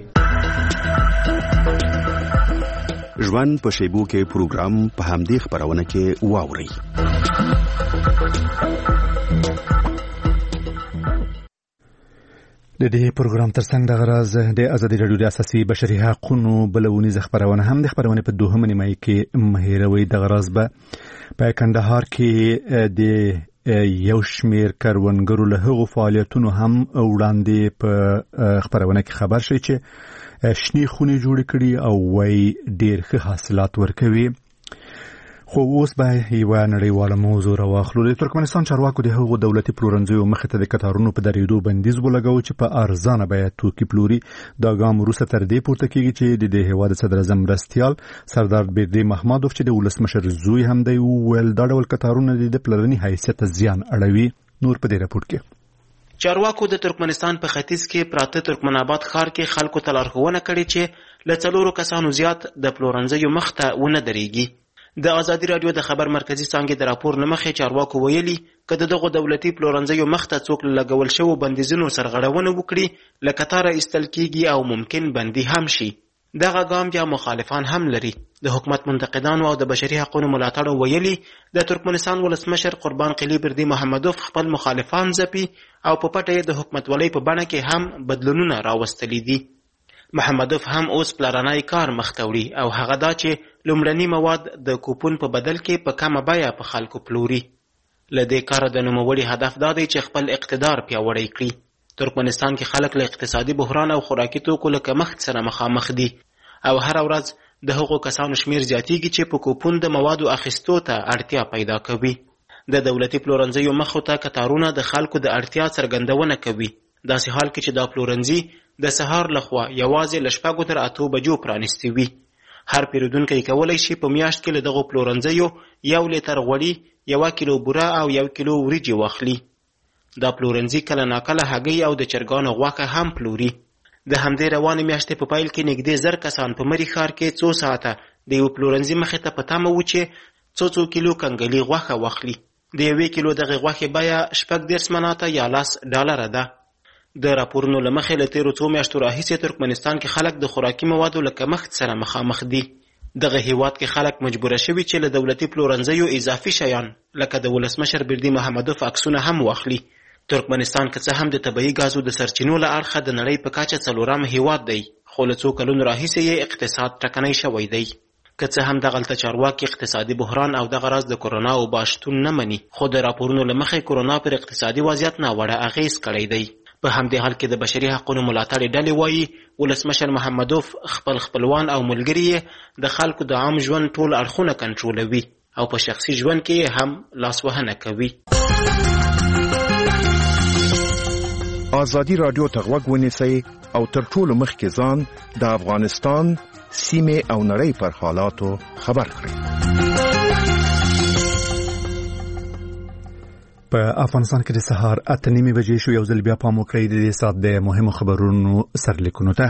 ژوند په شیبو کې پروګرام په همدې خبرونه کې واوري. د دې پروګرام ترڅنګ د غرض د ازادي رادیو د اساسي بشري حقوقو بلونیزه خبرونه هم د خبرونه په دوهمه نیمه کې مهیروي. د غرض به په کندهار کې د یو شمیر کروندګرو له هغو فعالیتونو هم وړاندې په خبرونه کې خبر شي چې شنی خونې جوړ کړي او وای ډیر ښه حاصلات ورکوي. خو اوس به یوه نړیواله موضوع راواخلو. د ترکمنستان چارواکو د هغو دولتي پلورنځیو مخې ته د کتارونو په درېدو بندیز ولګاوه چې په ارزانه بیه توکي پلوري. دا ګام وروسته تر دې پورته کېږي چې د دې هېواد صدراعظم مرستیال سردار بیردي محمدوف چې د ولسمشر زوی هم دی وویل دا ډول کتارونه د پلرني حیثیت ته زیان اړوي. نور په دې راپور کې چارواکو د ترکمنستان په ختیځ کې پراته ترکمن آباد ښار کې خلکو ته لارښوونه کړې چې له څلورو کسانو زیات د پلورنځیو مخ ته ونه درېږي. د ازادي رادیو د خبر مرکزي څانګې د راپور له مخې چارواکو ویلي که د دغو دولتي پلورنځیو مخ ته څوک له لګول شوو بندیزونو سرغړونه وکړي له کتاره ایستل کېږي او ممکن بندي هم شي. دغه ګام بیا مخالفان هم لري. د حکومت منتقدانو او د بشري حقوقو ملاتړو ویلي د ترکمنستان ولسمشر قربان قلی بیردي محمدوف خپل مخالفان ځپي او په پټه یې د حکومتولۍ په بڼه کې هم بدلونونه راوستلي دي. محمدوف هم اوس پلرنی کار مخته وړي او هغه دا چې لومړني مواد د کوپون په بدل کې په کمه بیه په خلکو پلوري. له دې کاره د نوموړي هدف دا دی چې خپل اقتدار پیاوړی کړي. ترکمنستان کې خلک له اقتصادي بحران او خوراکي توکو له کمښت سره مخامخ دي او هر ورځ د هغو کسانو شمیر زیاتیږي چې په کوپون د موادو اخیستو ته اړتیا پیدا کوي. د دولتي پلورنځیو مخو ته کتارونه د خلکو د اړتیا څرګندونه کوي. داسې حال کې چې دا پلورنځي د سهار لخوا یوازې له شپږو تر اتو بجو پرانیستي وي. هر پیرودونکی کولی شي په میاشت کې له دغو پلورنځیو یو لیتر غوړي، یوه کیلو بوره او یو کیلو وریجې واخلي. دا پلورنځي کله ناکله هګۍ او د چرګانو غوښه هم پلوري. د همدې روانې میاشتې په پیل کې نږدې زر کسان په مري ښار کې څو ساعته د یو پلورنځي مخې ته په تمه وو چې څو څو کیلو کنګلي غوښه واخلي. د یوې کیلو دغې غوښې بیه شپږ دېرش مناته یا لس ډالره ده. د راپورونو له مخې له تېرو څو میاشتو راهیسې ترکمنستان کې خلک د خوراکي موادو له کمښت سره مخامخ دي. دغه هیواد کې خلک مجبوره شوي چې له دولتي پلورنځیو اضافي شیان لکه د ولسمشر بیردي محمدوف عکسونه هم واخلي ترکمنستان که څه هم د طبیعي ګازو د سرچینو له اړخه د نړۍ په کچه څلورم هیواد دی، خو له څو کلونو راهیسې یې اقتصاد ټکنی شوی دی. که څه هم دغلته چارواکي اقتصادي بحران او دغه راز د کرونا وبا شتون نه مني، خو د راپورونو له مخې کرونا پر اقتصادي وضعیت ناوړه اغېز کړی دی. په همدې حال کې د بشري حقونو ملاتړې ډلې وایي ولسمشر محمدوف خپل خپلوان او ملګري یې د خلکو د عام ژوند ټول اړخونه کنټرولوي او په شخصي ژوند کې هم لاسوهنه کوي. ازادي رادیو ته غوږ ونیسئ او تر ټولو مخکې ځان د افغانستان سیمه او نړۍ پر حالاتو خبر کړئ. په افغانستان کې د سهار اته نیمې بجې شو. یو ځل بیا پام وکړئ د دې ساعت د مهمو خبرونو سرلیکونو ته.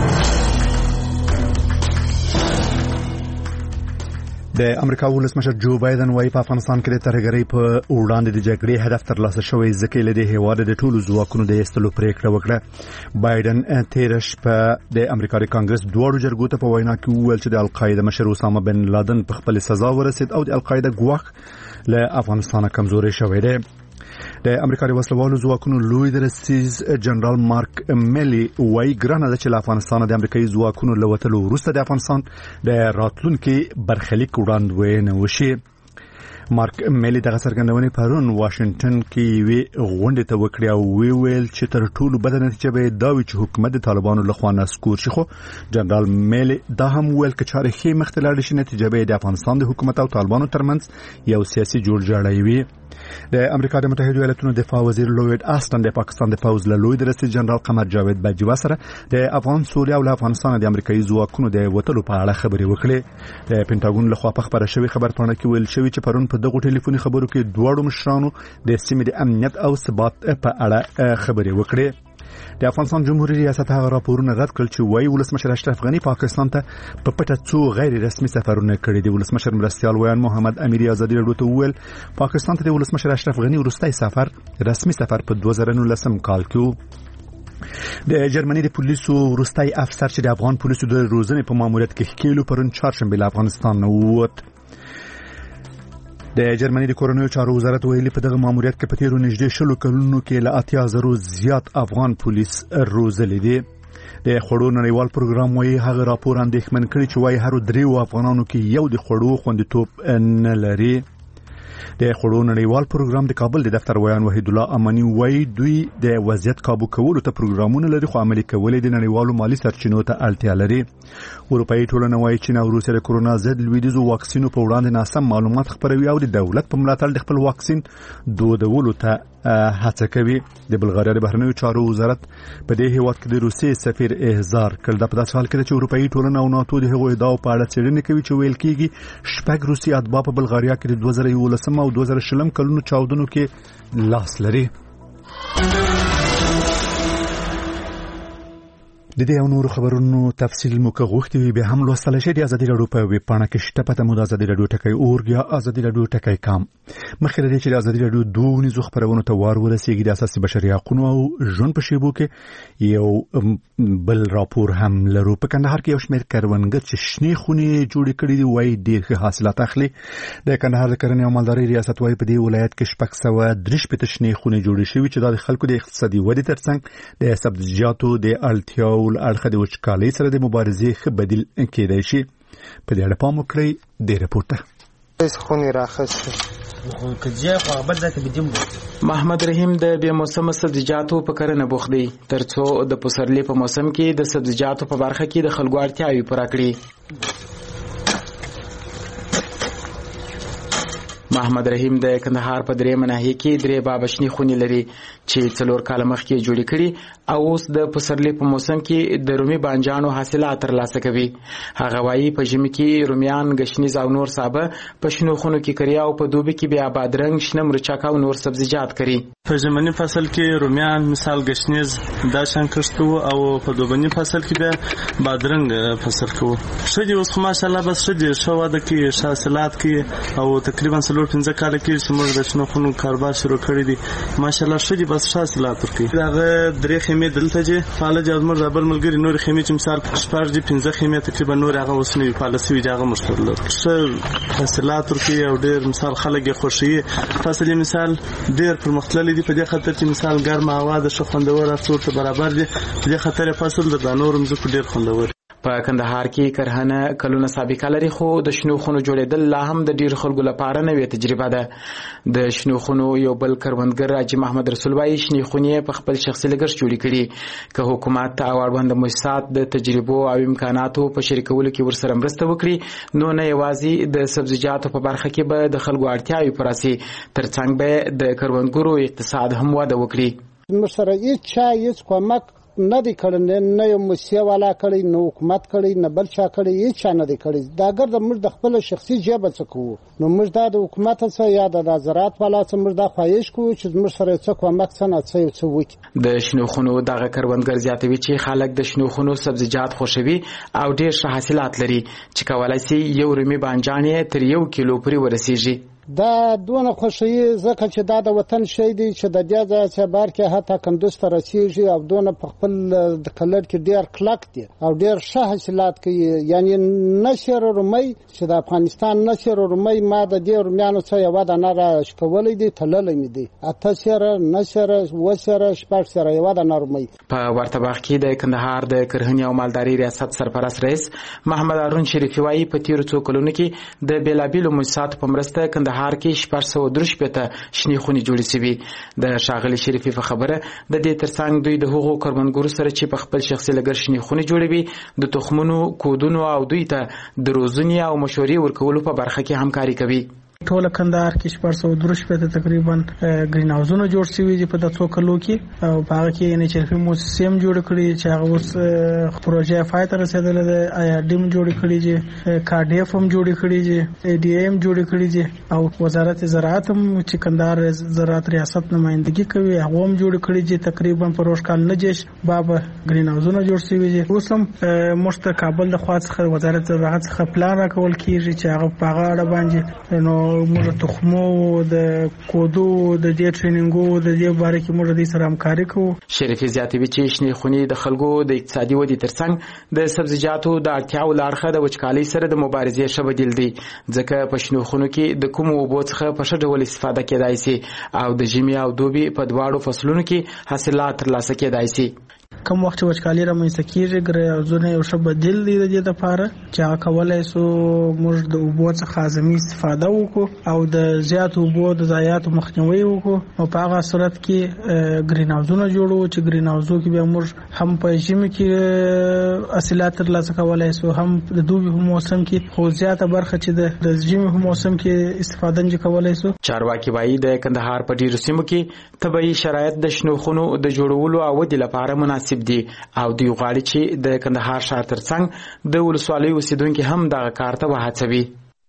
د امریکا ولسمشر جو بایدن وايي په افغانستان کې د ترهګرۍ په وړاندې د جګړې هدف ترلاسه شوی ځکه له دې هیواد د ټولو ځواکونو د ایستلو پریکړه وکړه. بایدن تیر شپه د امریکا د کانګرس دواړو جرګو ته په وینا کې وویل چې د القاعده مشر اسامه بن لادن په خپل سزا ورسید او د القاعده ګواښ له افغانستان کمزوري شوی دی. د امریکا د وسلوالو ځواکونو لوی درسیز جنرال مارک میلی وايي ګرانه ده چې له افغانستان د امریکایي ځواکونو له وتلو وروسته د افغانستان د راتلونکي برخلیک وړاندوینه وشي. مارک میلی دغه څرګندونې پرون واشنگټن کې وی غونډه ته وکړه او وی ویل چې تر ټولو بده نتیجه به دا وي چې حکومت د طالبانو لخوا نسکور شي. خو جنرال میلی دا هم ویل چې چارې ښې مخته لاړې شي نتیجه به د افغانستان د حکومت او طالبانو ترمنځ یو سیاسي جوړجاړی وي. د امریکا د متحده ایالاتونو دفاع وزیر لوید آستن د پاکستان د پوز له لوی درسي جنرال قمر جاوید بجوا سره د افغان سوریا او افغانستان د امریکایي ځواکونو د وټلو په اړه خبرې وکړې. د پینټاګون لخوا په خبره شوی خبرپاڼه کې ویل شوی چې پرون په دغه ټلیفوني خبرو کې دواړو مشرانو د سیمې د امنیت او ثبات په اړه خبرې وکړې. د افغانستان جمهوریت ریاست هغه راپورونه رد کړل چې وايي ولسمشر اشرف غنی پاکستان ته په پټه څو غیر رسمي سفرونه کړي دي. ولسمشر مرستیال ویان محمد امیری ازادي راډیو ته وویل پاکستان ته د ولسمشر اشرف غنی وروستی سفر رسمي سفر په دوه زره نولسم کال کې و. د جرمني د پولیسو وروستی افسر چې د افغان پولیسو د روزنې په ماموریت کې ښکېلو پرون چهارشنبه له افغانستان نه ووت. د جرمني د کورنیو چارو وزارت ویلي په دغه ماموریت کې په تیرو نږدې شلو کلونو کې له اتیا زرو زیات افغان پولیس روزلي دي. د خوړو نړیوال پروګرام وايي هغه راپور اندېښمن کړی چې وايي هر دریو افغانانو کې یو د خوړو خوندیتوب نه لري. د خوړو نړیوال پروګرام د کابل د دفتر ویان وحید الله امانی وايي دوی د وضعیت قابو کولو ته پروګرامونه لري خو عملي کول د نړیوالو مالی سرچینو ته اړتیا لري. اروپאי ټولنه وايي چې نو روسیه د کرونا ضد لویدیزو واکسینو په وړاندې ناسم معلومات خپروي او د دولت په ملاتړ د خپل واکسین دودولو ته هڅه کوي. د بلغاریا د بهرنیو چارو وزارت په دې هیواد کې د روسیې سفیر احضار کړ. د په داسې حال کې چې اروپאי ټولنه او ناتو د هغوی ادعاو په اړه څېړنې کوي چې ویل کېږي شپږ روسي اتباع په بلغاریا کې د دوه زره یولسم او دوه زره شلم کلونو چاودنو کې لاس لري. د دې او نور خبرونو تفصیل مو که غوښتي وي به هم لوستلی شئ د ازادي راډیو په ویب پاڼه کې شته. پته مو د ازادي راډیو ټکی اورګ یا ازادي راډیو ټکی کام. مخکې له دې چې د ازادي راډیو دوه نيزو خبرونو ته وار ورسیږي د اساسي بشري حقوقو او ژوند په شیبو کې یو بل راپور هم لرو. په کندهار کې یو شمېر کروندګر چې شنې خونې جوړې کړې دي وایي ډېر ښه حاصلات اخلي. د کندهار د کرنې او مالدارۍ ریاست وایي په دې ولایت کې شپږ سوه درې شپېته شنې خونې جوړې شوي چې دا د خلکو د اقتصادي ودې ترڅنګ د سبزیجاتو د اړتیاو اړخه د وچکالۍ سره د مبارزې ښه بدیل کېدای شي. په دې اړه پام وکړئ. دې رپورټ ته محمد رحیم د بې موسمه سبزیجاتو په کرنه بوخت دی ترڅو د پسرلي په موسم کې د سبزیجاتو په برخه کې د خلکو اړتیاوې پوره کړي. محمد رحیم د کندهار په درېیمه ناحیه کې درې بابشني خونې لري چې څلور کاله مخکې جوړې کړي او اوس د پسرلي په موسم کې د رومي بانجانو حاصلات ترلاسه کوي. هغه وایي په ژمي کې رومیان، ګشنیز او نور سابه په شنو خونو کې کري او په دوبي کې بیا بادرنګ، شنه مرچک او نور سبزیجات کري. په ژمني فصل کې رومیان مثال ګشنیز دا شان کښتو او په دوبني فصل کې بیا بادرنګ فصل کوو. ښه دي اوس خو ماشاءالله بس ښه دي ښه وده کوي ښه حاصلات کوي او تقریبا څلور پنځه کاله کېږي چې موږ د شنو خونو کاروبار شروع کړی دی. ماشاءالله ښه دي، بس ښه حاصلات ورکوي. هغه درې خیمې دلته دي فعاله دي، زموږ د بل ملګري نورې خیمې چې مثال شپږ دي پنځه خیمې تقریبا نورې هغه اوس نوي فعاله سوي دي، هغه موږ سره لرو. ښه حاصلات ورکوي او ډېر مثال خلک یې خوښوي. فصل یې مثال ډېر پرمختللی دی په دې خاطر چې مثال ګرمه هوا د ښه خوندور هر څه ورته برابر دي. په دې خاطر یې فصل د نورو مځکو ډېر خوندور. په کندهار کې کرهنه کلونه سابقه لري، خو د شنو خونو جوړېدل لا هم د ډېر خلکو لپاره نوې تجربه ده. د شنو خونو یو بل کروندګر حاجي محمد رسول وایي شنې خونې په خپل شخصي لګښت جوړې کړي. که حکومت او اړوند مؤسسات د تجربو او امکاناتو په شریکولو کې ورسره مرسته وکړي، نو نه یوازې د سبزیجاتو په برخه کې به د خلکو اړتیاوې پوره سي، ترڅنګ به د کروندګرو اقتصاد هم وده وکړي. موږ سره هیڅ چا هیڅ کومک نه دی کړی، نه یو موسسه والا کړی، نه حکومت کړی، نه بل چا کړی، هیڅ چا نه دی کړی. دا اگر د موږ د خپل شخصي جیب څخه کوو، نو موږ دا د حکومت څخه یا د زراعت والا څخه موږ دا خواهش کوو چې موږ سره څه کومک څه نه څه څه وکړي. د شنو خونو دغه کروندګر زیاتوي چې خلک د شنو خونو سبزیجات خوښوي او ډېر ښه حاصلات لري چې کولای شي یو رومي بانجان یې تر یو کیلو پورې ورسیږي. دا دونه خوشي ځکه چې دا د وطن شی دی چې د دې ځای چې بار کې حتی کندوز ته رسیږي او دونه په خپل د کلر کې ډیر کلک دی او ډیر ښه حاصلات کوي. یعنی نشر رومي چې د افغانستان نشر رومي ما د دې رومیانو څخه یو د نه را شکولې دي تللې مې دي اته سره نشر وسره شپږ سره یو د نه رومي. په ورته وخت کې د کندهار د کرهنې او مالداري ریاست سرپرست رئیس محمد هارون شریفي وایي په تیر څو کلونو کې د بیلابیلو مؤسساتو په مرسته کندهار هر کې شپږ سوه درې شپېته شنې خونې جوړې شوي. د ښاغلي شریفي په خبره د دې ترڅنګ دوی د هغو کروندګرو سره چې په خپل شخصي لګښت شنې خونې جوړوي د تخمونو، کودونو او دوی ته د روزنې او مشورې ورکولو په برخه کې همکاري کوي. ټول کندهار کې شپږ سوه درې شپېته تقریبا گرین هاوسونه جوړ شوي دي په د څو کلو کې او په هغه کې یعنې چې مؤسسې هم جوړې کړي چې هغه اوس پروژه پای ته رسېدلې ده. آی آر ډي هم جوړې کړي دي، کارډیف هم جوړې کړي دي، ای ډي ایم جوړې کړي دي او وزارت زراعت هم چې کندهار زراعت ریاست نمائندګي کوي هغه هم جوړې کړي دي. تقریبا په روز کال نجش باب گرین هاوسونه جوړ شوي دي. اوس هم موږ ته کابل د خوا څخه وزارت زراعت څخه پلان راکول کېږي چې هغه په هغه اړه باندې نو موږ تخمو د کودو د دې ټریننګو د دې باره کې موږ د سره همکاري کوو. شریفي زیاتوي چې شنې خونې د خلکو د اقتصادي ودې ترڅنګ د سبزیجاتو د اړتیاو له اړخه د وچکالۍ سره د مبارزې ښه بدیل دی، ځکه په شنو خونو کې د کومو اوبو څخه په ښه ډول استفاده کېدای شي او د ژمي او دوبي په دواړو فصلونو کې حاصلات ترلاسه کېدای شي. کوم وخت وچکالي رامنځته کېږي ګریزونه یو ښه بدیل دی د دې لپاره چې هغه کولی شو موږ د اوبو څخه اعظمي استفاده وکړو او د زیاتو اوبو د ضایعاتو مخنیوی وکړو. نو په هغه صورت کې ګرین هاوسونه جوړو چې ګرین هاوسو کې بیا موږ هم په ژمي کې حاصلات ترلاسه کولی شو، هم د دوبي په موسم کې، خو زیاته برخه چې د ژمي په موسم کې استفاده نه کولی شو. چارواکي وایي د کندهار په ډیرو سیمو کې طبیعي شرایط د شنو خونو د جوړولو او ودې لپاره مناسب دي او دوی غواړي چې د کندهار ښار ترڅنګ د ولسوالیو اوسیدونکي هم دغه کار ته وهڅوي.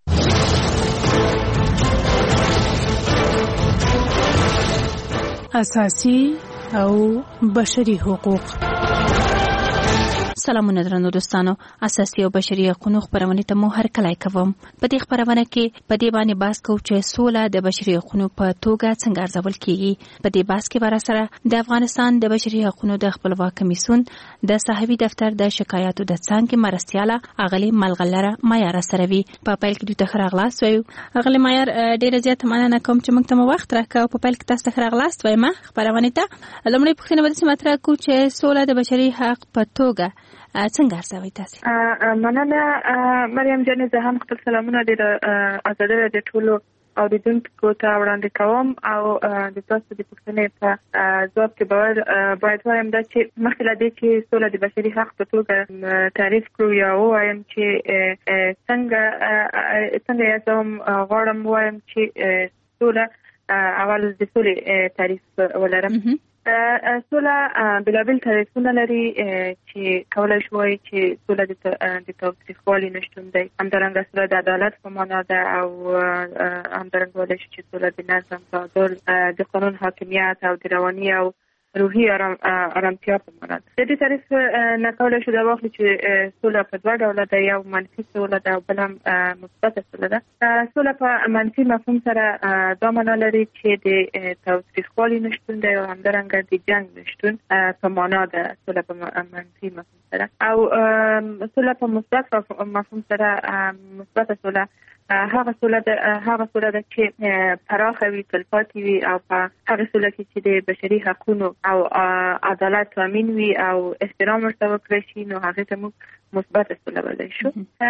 اساسي او بشري حقوق. سلامونه درنو دوستانو، اساسي او بشري حقوقو خبرونه ته مو هر کله کوم. په دې خبرونه کې په دې باندې بحث کوو چې سوله د بشري حقوقو په توګه څنګه ارزول کیږي. په دې بحث کې ور سره د افغانستان د بشري حقوقو د خپلواک کمیسیون د صاحبي دفتر د شکایاتو د څنګه مرستياله اغلی ملغلره معیار سره وی. په پیل کې د تخراغلاس وایو اغلی معیار ډیره زیات مننه کوم چې موږ ته وخت راکاو. په پیل کې تاسو تخراغلاس وایم خبرونه ته لمړی پوښتنه ودی مطرح کو چې سوله د بشري حق په توګه څنګه ارزوي تاسو؟ مننه مریم جانې، زه هم خپل سلامونه د ازادۍ د ټولو اوریدونکو ته وړاندې کوم او د تاسو د پوښتنې په ځواب کې باید وایم دا چې مخکې له دې چې سوله د بشري حق په توګه تعریف کړو یا ووایم چې څنګه څنګه یې زه هم غواړم ووایم چې سوله اول د سولې تعریف ولرم. سوله بلابل تعریفونه لري چې کولای شو وایي چې سوله د تاوتریخوالي نشتون دی، همدارنګه سوله د عدالت په معنا ده او همدارنګه ویلی شو چې سوله د نظم، تعادل، د قانون حاکمیت او د رواني او روحي آرام آرامتیا په معنا ده. د دې تعریف نه کولای شو دا واخلي چې سوله په دوه ډوله ده، یو منفي سوله ده او بل هم مثبته سوله ده. سوله په منفي مفهوم سره دا معنا لري چې د تاوتریخوالي نشتون ده او همدارنګه د جنگ نشتون په معنا ده سوله په منفي مفهوم سره. او سوله په مثبت مفهوم سره مثبته سوله هغه سوله ده هغه سوله ده چې پراخه وي، تلپاتې وي او په هغه سوله کې چې د بشري حقوقو او عدالت تامین وي او احترام ورته وکړل شي، نو هغه ته موږ مثبت سوله ویلی شو.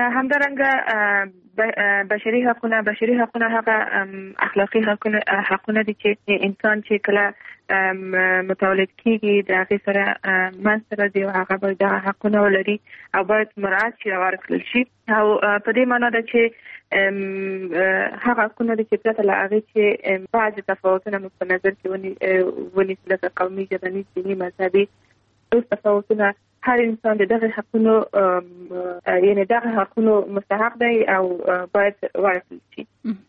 همدارنګه بشري حقوقونه بشري حقوقونه هغه اخلاقي حقوقونه حقوقونه دي چې انسان چې کله متولد کیږي د هغې سره منځته راځي او هغه باید دغه حقونه ولري او باید مراعات شي او ورکړل شي. او په دې معنا ده چې هغه حقونه دي چې پرته له هغې چې بعضې تفاوتونه موږ په نظر کې ونیسو، لکه قومي، ژبني، دیني، مذهبي، اوس تفاوتونه هر انسان د دغه حقونو یعنې دغه حقونو مستحق دی او باید ورکړل شي.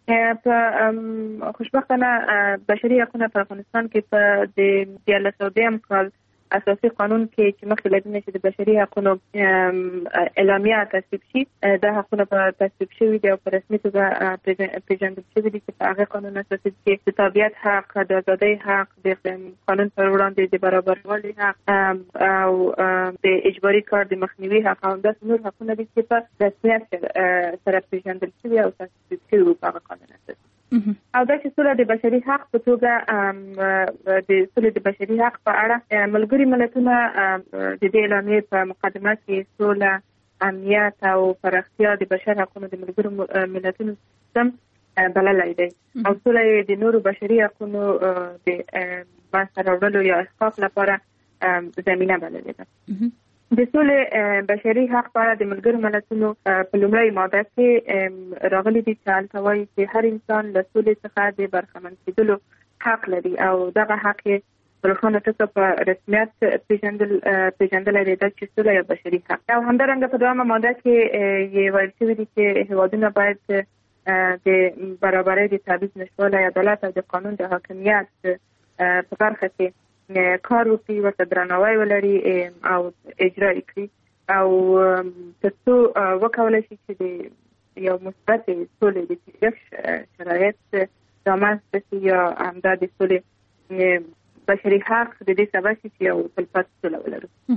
په خوشبختانه بشري حقونه په افغانستان کې په د دیارلس سوه دویم کال اساسي قانون کې چې مخکې له دې نه چې د بشري حقونو اعلامیه تصویب شي، دا حقونه په تصویب شوي دي او په رسمي توګه پېژندل شوي دي چې په هغه قانون اساسي کې د تابعیت حق، د ازادۍ حق، د قانون پر وړاندې د برابروالي حق او د اجباري کار د مخنیوي حق او همداسې نور حقونه دي چې په رسمیت سره پېژندل شوي او تصویب شوي په هغه قانون اساسي. او دا چې سوله د بشري حق په توګه د سولې د بشري حق په اړه ملګري ملتونه د دې اعلامیې په مقدمه کې سوله، امنیت او پراختیا د بشر حقونو د ملګرو ملتونو سیستم بللی دی او سوله یې د نورو بشري حقونو د منځته راوړلو یا احقاق لپاره زمینه بللې ده. د سولې بشري حق په اړه د ملګرو ملتونو په لومړۍ ماده کې راغلي دي چې هلته وایي چې هر انسان له سولې څخه د برخمن کېدلو حق لري او دغه حق یې په روښانه توګه په رسمیت پېژندلی دی چې سوله یو بشري حق. او همدارنګه په دویمه ماده کې یې ویل شوي دي چې هېوادونه باید د برابرۍ، د تبعیض نشتوالی، عدالت او د قانون د حاکمیت په برخه کې کار وکړي، ورته درناوی ولري او اجرا یې کړي او تر څو وکولی شي چې د یو مثبت سولې د ټینګښت شرایط رامنځته شي یا همدا د سولې بشري حق د دې سبب شي چې یو تلپاتې سوله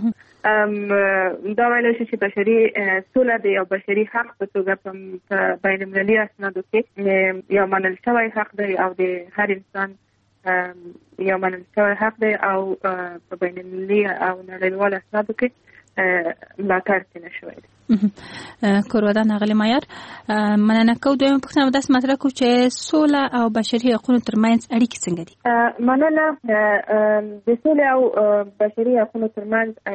ولرو. دا ویلی شو چې بشري سوله د یو بشري حق په توګه په بین المللي اسنادو کې یو منل شوی حق دی او د هر انسان یو منل شوی حق دی او په بین المللي او نړیوالو اسنادو کې ملاتړ ځینې شوی دی. کورودان اغلی مایار مننه کوو. دویمه پوښتنه داسې مطرح کوو چې سوله او بشري حقونو ترمنځ اړیکې څنګه دي؟ مننه. د سولې او بشري حقونو ترمنځ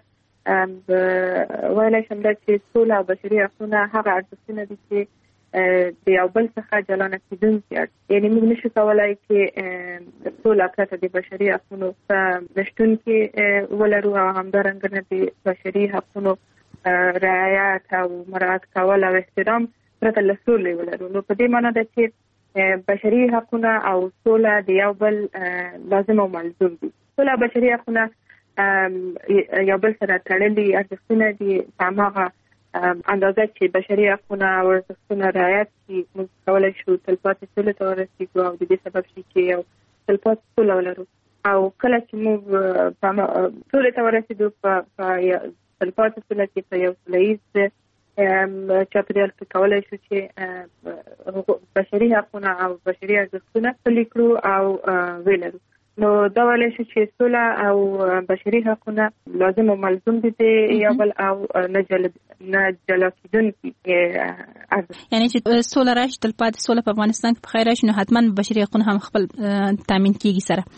اړیکه ویلی شم دا چې سوله او بشري حقونه هغه ارزښتونه دي چې د یو بل څخه جلا نه کېدونکي، یعنې موږ نشو کولی چې سوله پرته د بشري حقونو په نشتون کې ولرو او همدارنګه نه د بشري حقونو رعایت او مراعات کول او احترام پرته له سولې ولرو. نو په دې معنا ده چې بشري حقونه او سوله د یو بل لازم او ملزوم دي. سوله او بشري حقونه یو بل سره تړلي ارزښتونه دي. په هماغه اندازه چې بشري حقونه او ارزښتونه رعایت کړي، موږ کولی شو تلپاتې سولې ته ورسېږو او د دې سبب شي چې یو تلپاتې سوله ولرو. او کله چې موږ سولې ته ورسېدو په تلپاتې سوله کې په یو سوله ییز چاپېریال کې کولی شو چې بشري حقونه او بشري ارزښتونه پلي کړو او ولرو. نو دا ویلی شو چې سوله او بشري حقونه لازم او ملزوم دي د یو بل او نه جلا کېدونکي. یعنې چې سوله راشي، تلپاتې سوله په افغانستان کې په خیر راشي، نو حتما بشري حقونه هم خپل تامین کېږي سره.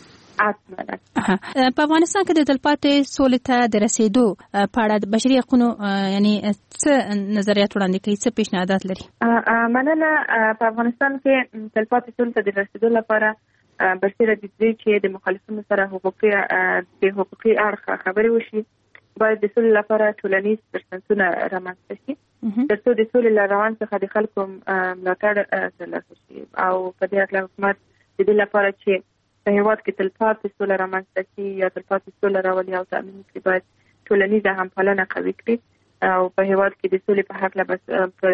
په افغانستان کې د تلپاتې سولې ته د رسیدو په اړه د بشري حقونو یعنې څه نظریات وړاندې کوي، څه پیشنهادات لري؟ مننه. په افغانستان کې تلپاتې سولې ته د رسیدو لپاره برسېره د دې چې د مخالفینو سره حقوقي د حقوقي اړخ خبرې وشي، باید د سولې لپاره ټولنیز فرصتونه رامنځته شي تر څو د سولې له روان څخه د خلکو ملاتړ ترلاسه شي. او په دې اړه حکومت د دې لپاره چې په هیواد کې تلپاتې سوله رامنځته کړي یا تلپاتې سوله راولي او تامین کړي، باید ټولنیزه همپالنه قوي کړي او په هیواد کې د سولې په حق له بس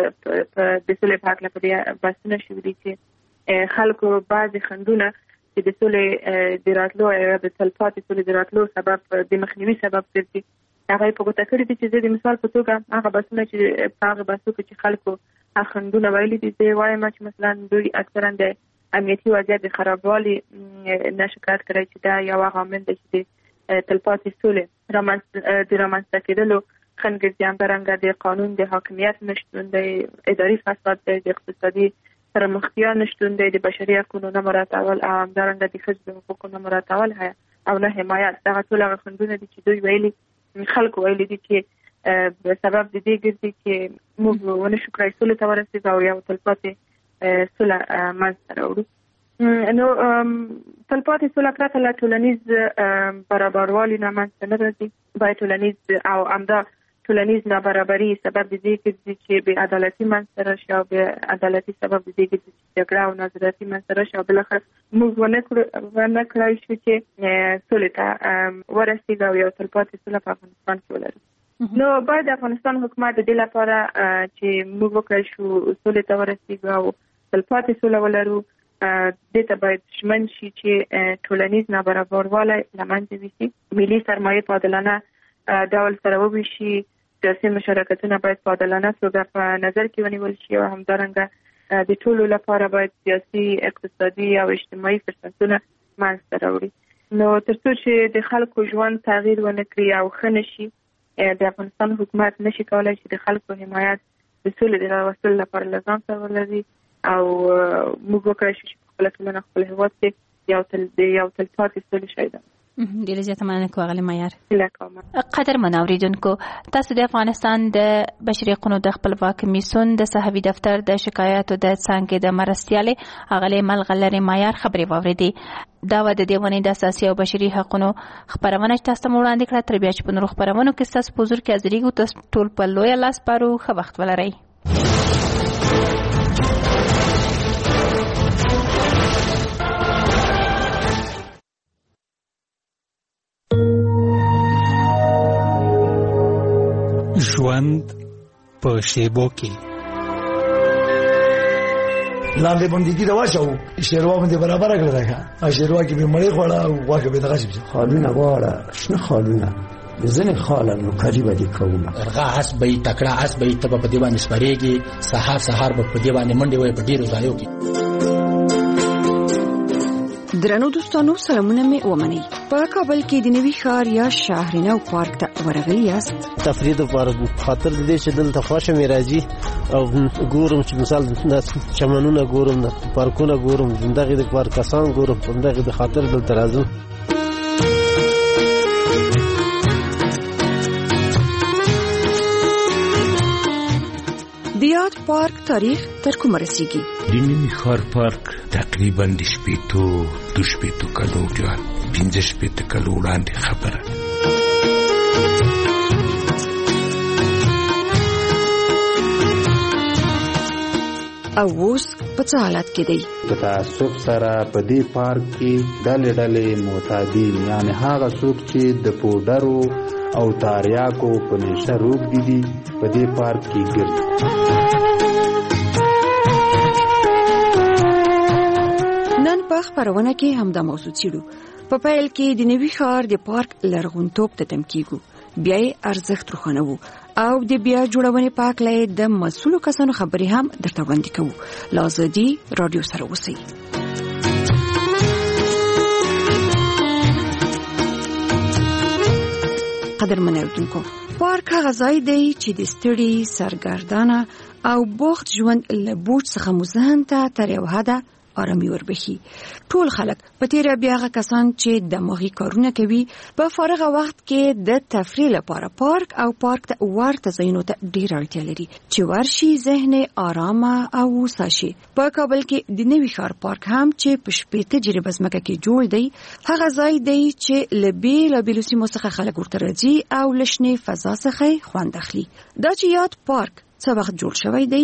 د سولې په حق له په بحثونه شوي دي چې خلکو بعضې خنډونه چې د سولې د راتلو یا د تلپاتې سولې د راتلو سبب د مخنیوي سبب ګرځي، هغه په ګوته کړي دي چې زه د مثال په توګه هغه بحثونه چې په هغه بحثو کې چې خلکو هغه خنډونه ویلي دي، زه وایم چې مثلا دوی اکثرا د امنیتي وضعیت د خرابوالي نه شکایت کوي چې دا یو عامل دی چې د تلپاتې سولې د رامنځته کېدلو خنډ ګرځي. همدارنګه د قانون د حاکمیت نشتون دی، اداري فساد دی، د اقتصادي پرمختیا نشتون دی، د بشري حقوقو نه مراعاتول او همدارنګه د ښځو د حقوقو نه مراعاتول او نه حمایت. دغه ټول هغه خنډونه دي چې دوی ویلي خلکو ویلي دي چې سبب د دې ګرځي چې موږ ونشو کړای سولې ته ورسېږو او یو تلپاتې سوله منځته راوړو. نو تلپاتې سوله پرته له ټولنیز برابروالي نه منځته نه راځي. باید ټولنیز او همدا ټولنیز نابرابري سبب د دې ګرځي چې بې عدالتي منځته راشي او بې عدالتي سبب د دې ګرځي چې جګړه او نارضایتي منځته راشي او بالاخره موږ ونه کړای شو چې سولې ته ورسېږو او یو تلپاتې سوله په افغانستان کې ولرو. نو باید د افغانستان حکومت د دې لپاره چې موږ وکړای شو سولې ته ورسېږو او تلپاتې سوله ولرو، دې ته باید ژمن شي چې ټولنیز نابرابروالی له منځه یوسي، ملي سرمایې په عادلانه ډول سره وویشي، سیاسي مشارکتونه باید په عادلانه توګه په نظر کې ونیول شي او همدارنګه د ټولو لپاره باید سیاسي، اقتصادي او اجتماعي فرصتونه منځته راوړي. نو تر څو چې د خلکو ژوند تغییر ونه کړي او ښه نه شي، د افغانستان حکومت نشي کولی چې د خلکو حمایت د سولې د راوستلو لپاره له ځان سره ولري او موږ وکړای شو چې په خپله ټولنه خپل هېواد کې د یو تلپاتې سولې شی ده. ډیره زیاته مننه کوم غلی معیار. قدرمن اوریدونکو، تاسو د افغانستان د بشري حقوقو د خپلواک کمیسیون د صحوي دفتر د شکایاتو د څانګې د مرستیالې اغلی ملغلرې معیار خبرې واوریدې. دا و د دې ونې د اساسي او بشري حقوقو خبرونه چې تاسو ته وړاندې کړه. تر بیا چې په نورو خبرونو کې ستاسو په حضور کې حاضرېږو، تاسو ټول په لویه لاس پارو. ښه وخت ولرئ. ژوند په شیبو کې لاندې باندې دی واچو شیروا باندې برابر کړل راځه ا شیروا کې به مړی خوړه او واکه به دغه شي خالونه واړه شنو خالونه ځنه خالونه قریبه دي کومه ارغه اس به تکړه اس به ته په دی باندې سپریږي سحر سحر په دی باندې منډي وای په ډیرو ځایو کې. درنو دوستانو، سلامونه مې ومنئ. په کابل کې د نوي ښار یا شاهرینو پارک ته ورغلي یاست. تفریح لپاره خاطر دې چې دلته خوښه مې راځي او ګورم چې مثال د چمنونه ګورم، د پارکونه ګورم، دغه د پارک کسان ګورم، دغه د خاطر دلته راځم. د یاد پارک تاریخ تر کومه رسیږي؟ د نوي ښار پارک تقریبا د شپېتو دو شپېتو کلو جان پنځه شپېته کلو وړاندې خبره. او اوس په څه حالت کې دی؟ د تعصب سره په دې پارک کې ډلې ډلې معتادین، یعنی هغه څوک چې د پوډرو او تاریاکو په نشه روږدي دي په دې پارک کې ګرځي. نن په خبرونه کې همدا موضوع څېړو. په پیل کې د نوي ښار د پارک لرغونتوب ته تم کېږو، بیا یې ارزښت روښانوو او د بیا جوړونې په هکله د مسؤلو کسانو خبرې هم درته وړاندې کوو. له ازادي راډیو سره اوسئ. قدرمن اوریدونکو، پارک هغه ځای دی چې د ستړي، سرګردانه او بوخت ژوند له بوج څخه مو ذهن ته تر یو حده آرامي وربخي. ټول خلک په تیره بیا هغه کسان چې دماغي کارونه کوي په فارغه وخت کې د تفریح لپاره پارک او پارک ته ورته ځایونو ته ډېر اړتیا لري چې ورشي ذهن آرامه او وسه شي. په کابل کې د نوي ښار پارک هم چې په شپېته جریبه ځمکه کې جوړ دی، هغه ځای دی چې له بېلابېلو سیمو څخه خلک ورته راځي او له شنې فضا څخه خوند اخلي. دا چې یاد پارک څه وخت جوړ شوی دی،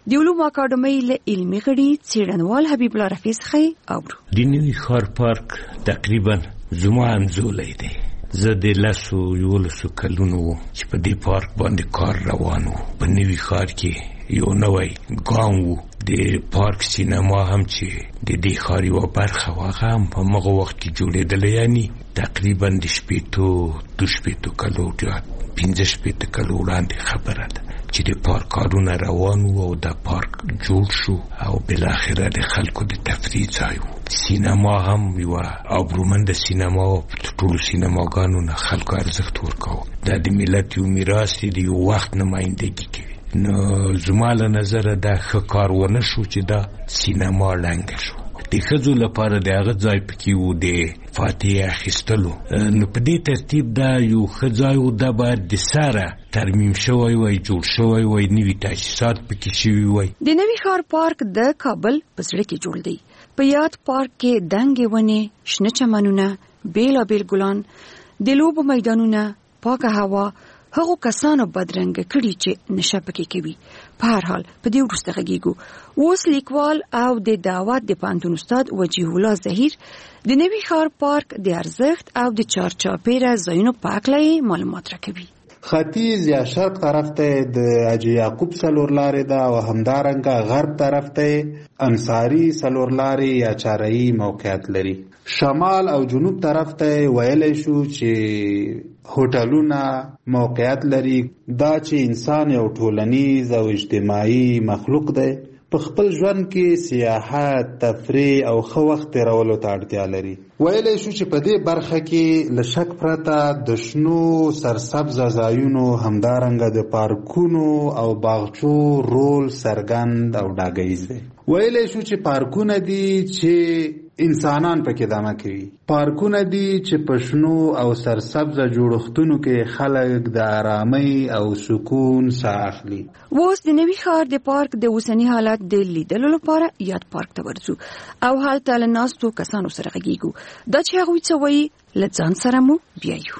د علومو اکاډمۍ له علمي غړي څېړنوال حبیب الله رفیع څخه اورو. د نوي ښار پارک تقریبا زما همزولی دی. زه د لسو یولسو کلونو چې په دې پارک باندې کار روان و. په نوي ښار کې یو نوی ګام و. د پارک سینما هم چې د دې ښار یوه برخه وه هغه هم په هغه وخت کې جوړېدله. یعنې تقریبا د شپېتو دو شپېتو کلو یا پنځه شپېته کلو وړاندې خبره ده چې د پارک کارونه روان وو او دا پارک جوړ شو او بالاخره د خلکو د تفریح ځای و. سینما هم یوه ابرومنده سینما و. په ټولو سینماګانو نه خلکو ارزښت ورکاوه. دا د ملت یو میراث دی، د یو وخت نمایندګي کوي. نو زما له نظره دا ښه کار ونه شو چې دا سینما ړنګه شو. د ښځو لپاره د هغه ځای پکې و د فاتحې اخیستلو. نو په دې ترتیب دا یو ښه ځای و. دا باید د سره ترمیم شوی وای، جوړ شوی وای، نوي تاسیسات پکې شوي وای. د نوي ښار پارک د کابل په زړه کې جوړ دی. په یاد پارک کې دنګې ونې، شنه چمنونه، بیلابیل ګلان، د لوبو میدانونه، پاکه هوا، هغو کسانو بدرنګه کړي چې نشه پکې کوي. په هر حال په دې وروسته غږیږو. اوس لیکوال او د دعوت د پوهنتون استاد وجیه الله ظهیر د نوي ښار پارک د ارزښت او د چارچاپېره ځایونو په هکله معلومات راکوي. ختیځ یا شرق طرف ته د حاجي یعقوب څلورلارې ده او همدارنګه غرب طرف ته انصاري څلورلارې یا چارایي موقعیت لري. شمال او جنوب طرف ته ویلی شو چې هوټلونه موقعیت لري. دا چې انسان یو ټولنیز او اجتماعي مخلوق دی، په خپل ژوند کې سیاحت، تفریح او ښه وخت تېرولو ته اړتیا لري. ویلی شو چې په دې برخه کې له شک پرته د شنو سرسبزه ځایونو همدارنګه د پارکونو او باغچو رول څرګند او ډاګیز دی. ویلی شو چې پارکونه دي چې انسانان پکې دمه کوي. پارکونه دي چې په شنو او سرسبزه جوړښتونو کې خلک د آرامۍ او سکون ساه اخلي. اوس د نوي ښار د پارک د اوسني حالت د لیدلو لپاره یاد پارک ته ورځو او هلته له ناستو کسانو سره غږیږو. دا چې هغوی څه وایي له ځان سره مو بیایو.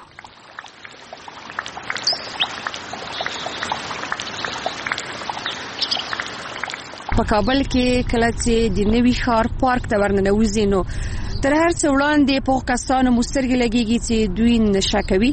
په کابل کې کله چې د نوي ښار پارک ته ورننوځي نو تر هر څه وړاندې په کسانو مو سترګې لګېږي چې دوی نشه کوي.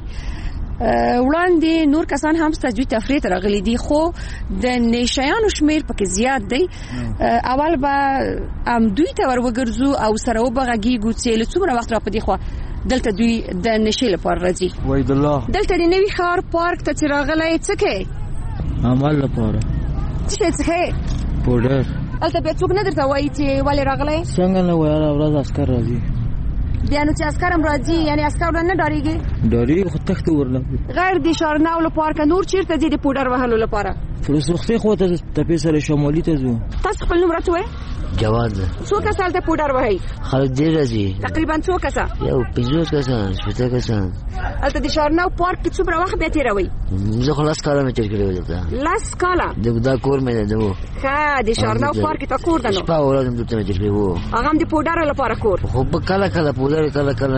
وړاندې نور کسان هم ستاسو دوی تفریح ته راغلي دي، خو د نشهیانو شمیر پکې زیات دی. اول به هم دوی ته ور وګرځو او سره وبغږیږو چې له څومره وخت را په دې خوا دلته دوی د نشې لپاره راځي. وحید الله دلته د نوي ښار پارک ته چې راغلی څه کوې؟ عمل لپاره. څه شی څښې؟ پوډر. هلته بیا څوک نه درته وایي چې ولې راغلی؟ څنګه نه وایي، هره ورځ عسکر راځي. بیا نو چې عسکر هم راځي یعنې عسکر نه ډارېږي؟ ډارېږي خو تښتې ورله. غیر د شارناو له پارکه نور چېرته ځي د پوډر وهلو لپاره؟ فلسرختۍ خوا ته تپې سره شمالي ته ځو. تاسو خپل نوم راته وایئ؟ جواد. څو کسه هلته پوډر وهئ؟ خلک ډېر راځي. تقریبا څو کسه؟ یو پنځوس کسان، شپېته کسان. هلته د شارناو پارک کې څومره وخت بیا تېروئ؟ زه خو لس کاله مې تېر کړی و دلته. لس کاله؟ دا کور مې دی و. ښه د شارناو پارک کې تا کور ده نو؟ شپه او ورځ مې دلته مې تېر کړی و. هغه هم د پوډرو لپاره کور؟ خو کله کله پوډر، کله کله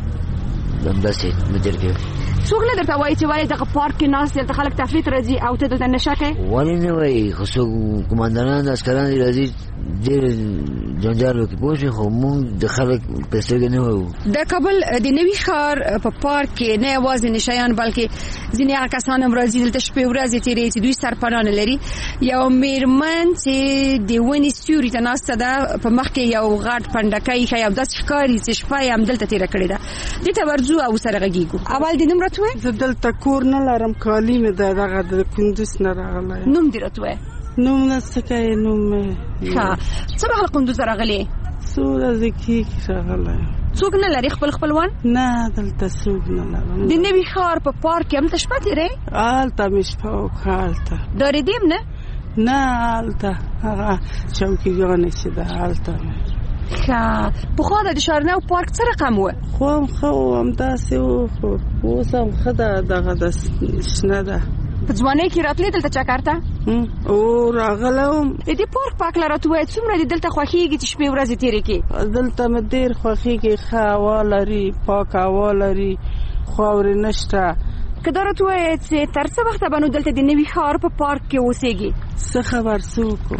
همداسې مې تېر کړی. څوک نه درته وایي چې ولې دغه پارک کې ناست دلته خلک تفریح ته راځي او ته دلته نشه کوې؟ ولې نه وایي، خو څوک قمندانان عسکران دې راځي ډېر جنجال وکړي پوه شوې، خو موږ د خلک په سترګې نه وایو. د کابل د نوي ښار په پارک کې نه یوازې نشهیان بلکې ځینې هغه کسان هم راځي دلته شپې ورځې تېروي چې دوی سرپناه نه لري. یو مېرمن چې د ونې سیوري ته ناسته ده، په مخ کې یو غټ پنډکی ښایي او داسې ښکاري چې شپه یې همدلته تېره کړې ده. دې ته ورځو او سره غږېږو. اول دې نوم راته وایه؟ زه دلته کور نه لرم، کالي مې ده دغه د کندوز نه راغلی. نوم دې راته وایه؟ نوم نه څه کوې نوم مې. ښه، څه مهال کندوز ته راغلې؟ څو ورځې کېږي راغلی. څوک نه لري خپل خپلوان؟ نه دلته څوک نه لرم. د نوي ښار په پارک کې همته شپه تېروې؟ هلته مې شپه وکړه. هلته ډارېدې هم نه؟ نه هلته هغه چوکیګانې چې ده هلته مې. ښه، پخوا د شارناو پارک څه رقم و؟ خو هم ښه و، همداسې و، خو اوس هم ښه ده، دغه د شنه ده. په ځوانۍ کې راتلې دلته چکر ته؟ او راغلی وم. د دې پارک په هکله راته ووایه، څومره دې دلته خوښېږي چې شپې ورځې تېرې کړې؟ دلته مې ډېر خوښېږي، ښه هوا لري، پاک هوا لري، خاورې نشته، که دا راته ووایې چې تر څه وخته به نو دلته د نوي ښار په پارک کې اوسېږي؟ څه خبر څه وکړم.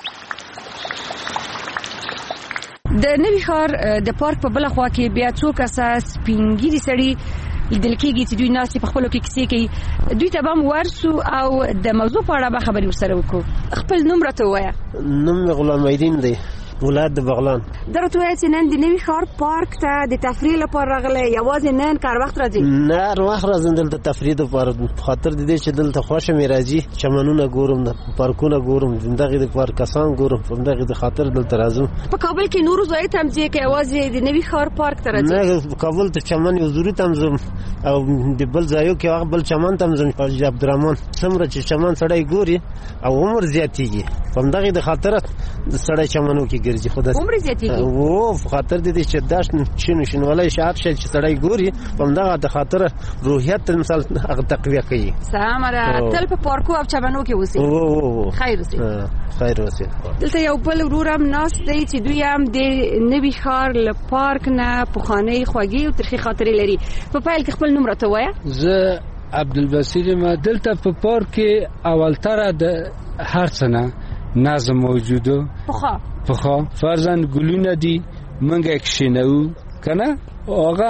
د نوي ښار د پارک په بله خوا کې بیا څو کسه سپین ږیري سړي لیدل کېږي چې دوی ناستې په خپلو کې کیسې کوي. دوی ته به هم ورسو او د موضوع په اړه به خبرې ورسره وکړو. خپل نوم راته ووایه. نوم مې غلام الدین دی، ولایت د بغلان. دا راته ووایه چې نن د نوي ښار پارک ته د تفریح لپاره راغلی، یوازې نن که هر وخت راځي؟ نه، هر وخت راځم دلته تفریح دپاره، په خاطر د دې چې دلته خوښه مې راځي. چمنونه ګورم، پارکونه ګورم، دغې دپاره کسان ګورم، په همدغې د خاطر دلته راځم. په کابل کې نورو ځایو ته هم ځې که یوازې د نوي ښار پارک ته راځي؟ نه، په کابل ته چمن حضوري ته هم ځم او د بل ځایو کې هغه بل چمن ته هم ځم. حاجي عبدالرحمن څومره چې چمن سړی ګوري او عمر زیاتېږي، په همدغې د خاطر د سړی چمنو کې ګرځي. خو عمر زیاتېږي او په خاطر د دې چې داش شنو شنوالی شي هر شی چې سړی ګوري، په همدغه د خاطر روحیت مثال هغه تقویه کوي. سمه ده، تل په پارکو او چمنو کې اوسي. خیر اوسي. خیر اوسي. دلته یو بل ورور هم ناست دی چې دوی هم د نوي ښار له پارک نه پخوانۍ خوږې او ترخې خاطرې لري. په پیل کې خپل نوم راته ووایه. زه عبدالبصیر یم. دلته په پارک کې اولتره د هر څه نه نظم موجودو. پخوا پخوا فرضاً ګلونه دي، منګه کښېنوو که نه، هغه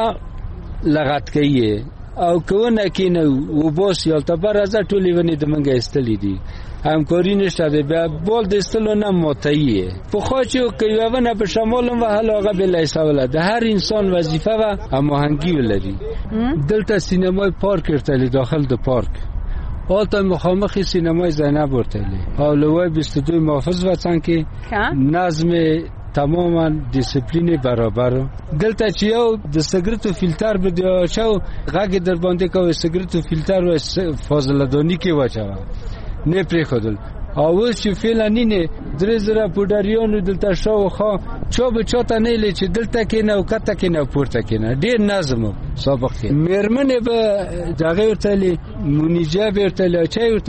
لغت کوي او که ونه کښېنوو وباسي هلته به راځه ټولې ونې د منګه ایستلې دي، همکاري نشته دی، بیا بال د ایستلو نه ماتوي. پخوا چې که یوه ونه په شمال هم وهله هغه بېله حسابله. د هر انسان وظیفه وه هماهنګي ولري. دلته سینمای پارک ارتلی داخل د پارک حالتا مخامخی سینمای زینب ارتلی اولوی بیست و دو محافظ وطن که نظم تماما دیسپلین برابر. دلته چې یو د سګرټو فلټر به دی چاو غږ در باندې کوي، سګرټو فلټر و فاضله دانی کې واچو نه پرې خدل. اوس چې فعلا نه درې زره پودریانو دلته شاو خو چا به چاته نه لې چې دلته کې نه او کته کې نه پورته کې نه ډیر نظم سابق کې مرمنه به دغه ورتلی مونیجه به ورتلی چا ورته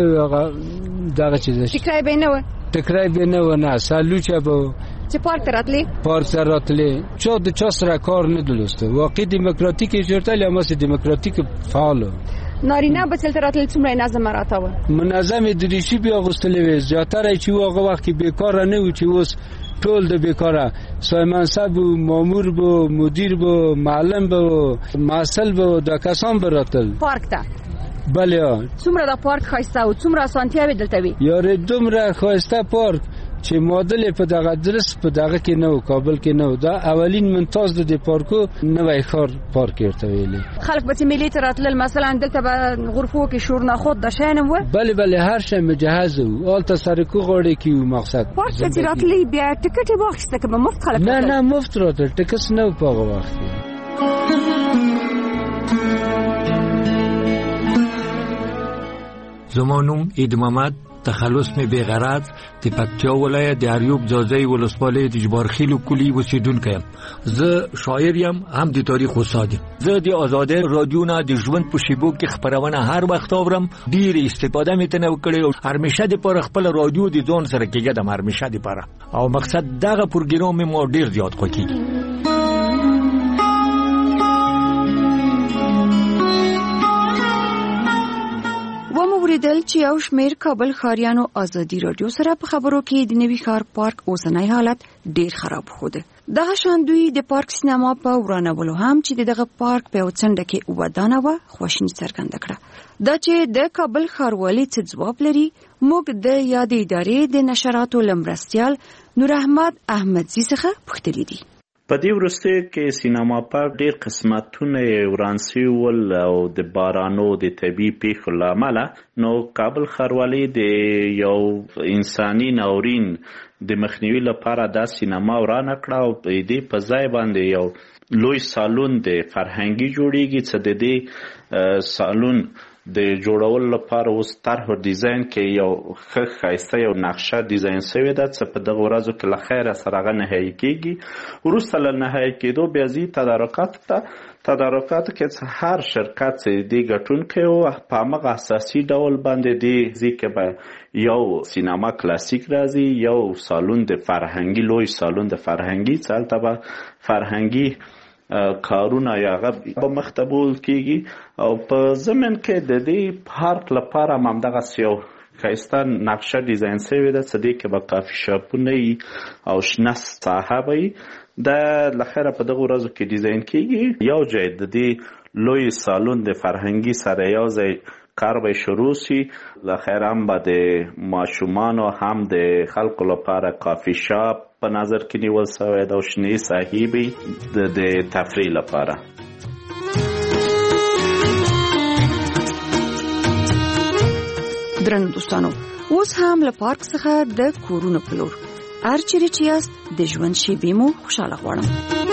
دغه چیز تکرای به نه و تکرای به نه و نه سالوچه به چې پارک راتلی پارک راتلی چا د چا سره کار نه دلسته. واقعي دیموکراتیک جوړتل یا ماسه دیموکراتیک فعال نارینه به تل راتل څومره نظم راته و منظم دریشي بیا غوستلې وې زیاتره چې هغه وخت کې بیکار نه و چې اوس ټول د بیکاره سایمنصب و مامور بو مدیر بو معلم بو مسل بو د کسان براتل پارک ته. بله څومره د پارک خاصه او څومره اسانتیا به دلته وي یاره دومره خاصه پارک چې مودل په دغه درس په دغه کې نو کابل کې نو دا اولین ممتاز د پارکو نوې خار پارک ورته ویلي. خلک به ملي تراتل مثلا دلته به غرفو کې شور نه خود د شانم و بله بله هر شی مجهز و آلته سرکو غوړي کې مقصد پارک ته راتلی بیا ټیکټ واخیسته که به مفت خلک نه نه مفت راتل ټیکټ نه په هغه وخت زمانوم اید محمد تخلص می بیغرض د پکتیا ولایت د اریوب ځاځي ولسوالۍ د جبارخیل کلی اوسیدونکی یم. زه شاعر یم هم د تاریخ استاد یم. زه د آزادۍ رادیو نه د ژوند په شیبو کې خبرونه هر وخت اورم. ډیر استفاده مې تنه وکړې او هرمشه د پر خپل رادیو د ځون سره کېږه د هرمشه د پر او مقصد دغه پروګرام مې ډیر زیات خوښیږي. و مو وریدل چې یو شمیر کابل ښاریانو ازادي رادیو سره په خبرو کې د نوي ښار پارک اوسنۍ حالت ډیر خراب خوده. دغه شان دوی د پارک سینما په ورانولو هم چې دغه پارک په وڅنډه کې ودانه و خوشنی څرګنده کړه. دا چې د کابل ښاروالۍ څخه ځواب لري موږ د یاد ادارې د نشراتو لمرستیال نور احمد احمدزي څخه پوښتنه دي. په دې ورسته کې سینما پارک ډیر قسمتونه ورانسي ول او د بارانو د طبي پیښو لامل نو کابل ښاروالۍ د یو انساني ناورین د مخنیوي لپاره د سینما ورانه کړه او په دې په ځای باندې یو لوی سالون د فرهنګي جوړیږي چې د دې سالون د جوړول لپاره اوس طرح ډیزاین کې یو ښه ښایسته یو نقشه ډیزاین شوې ده چې په دغه ورځو کې له خیره سره هغه نهایي کېږي. وروسته له نهایي کېدو بیا ځي تدارکاتو ته تدارکاتو کې هر شرکت چې دې ګټونکی و په همغه اساسي ډول باندې دې ځي کې به یو سینما کلاسیک راځي یو سالون د فرهنګي لوی سالون د فرهنګي چې هلته به فرهنګي کارونه یا هغه به مخته بول کیږي او په ضمن کې د دې پارک لپاره هم دغه یو ښایسته نقشه ډیزاین شوې ده چې دې کې به کافي شاپونه او شنه ساحه وي. دا لخره په دغه ورځو کې ډیزاین کیږي. یو ځای د دې لوی سالون د فرهنګي سره یو ځای کار به شروع شي. لخره هم به د ماشومانو هم د خلکو لپاره کافي شاپ په نظر کې نیول شوی ده او شنې ساحې به د تفریح لپاره. درنو دوستانو، اوس هم له پارک څخه د کورونو په لور هر چیرې چې یاست د ژوند شېبې مو خوشاله غواړم.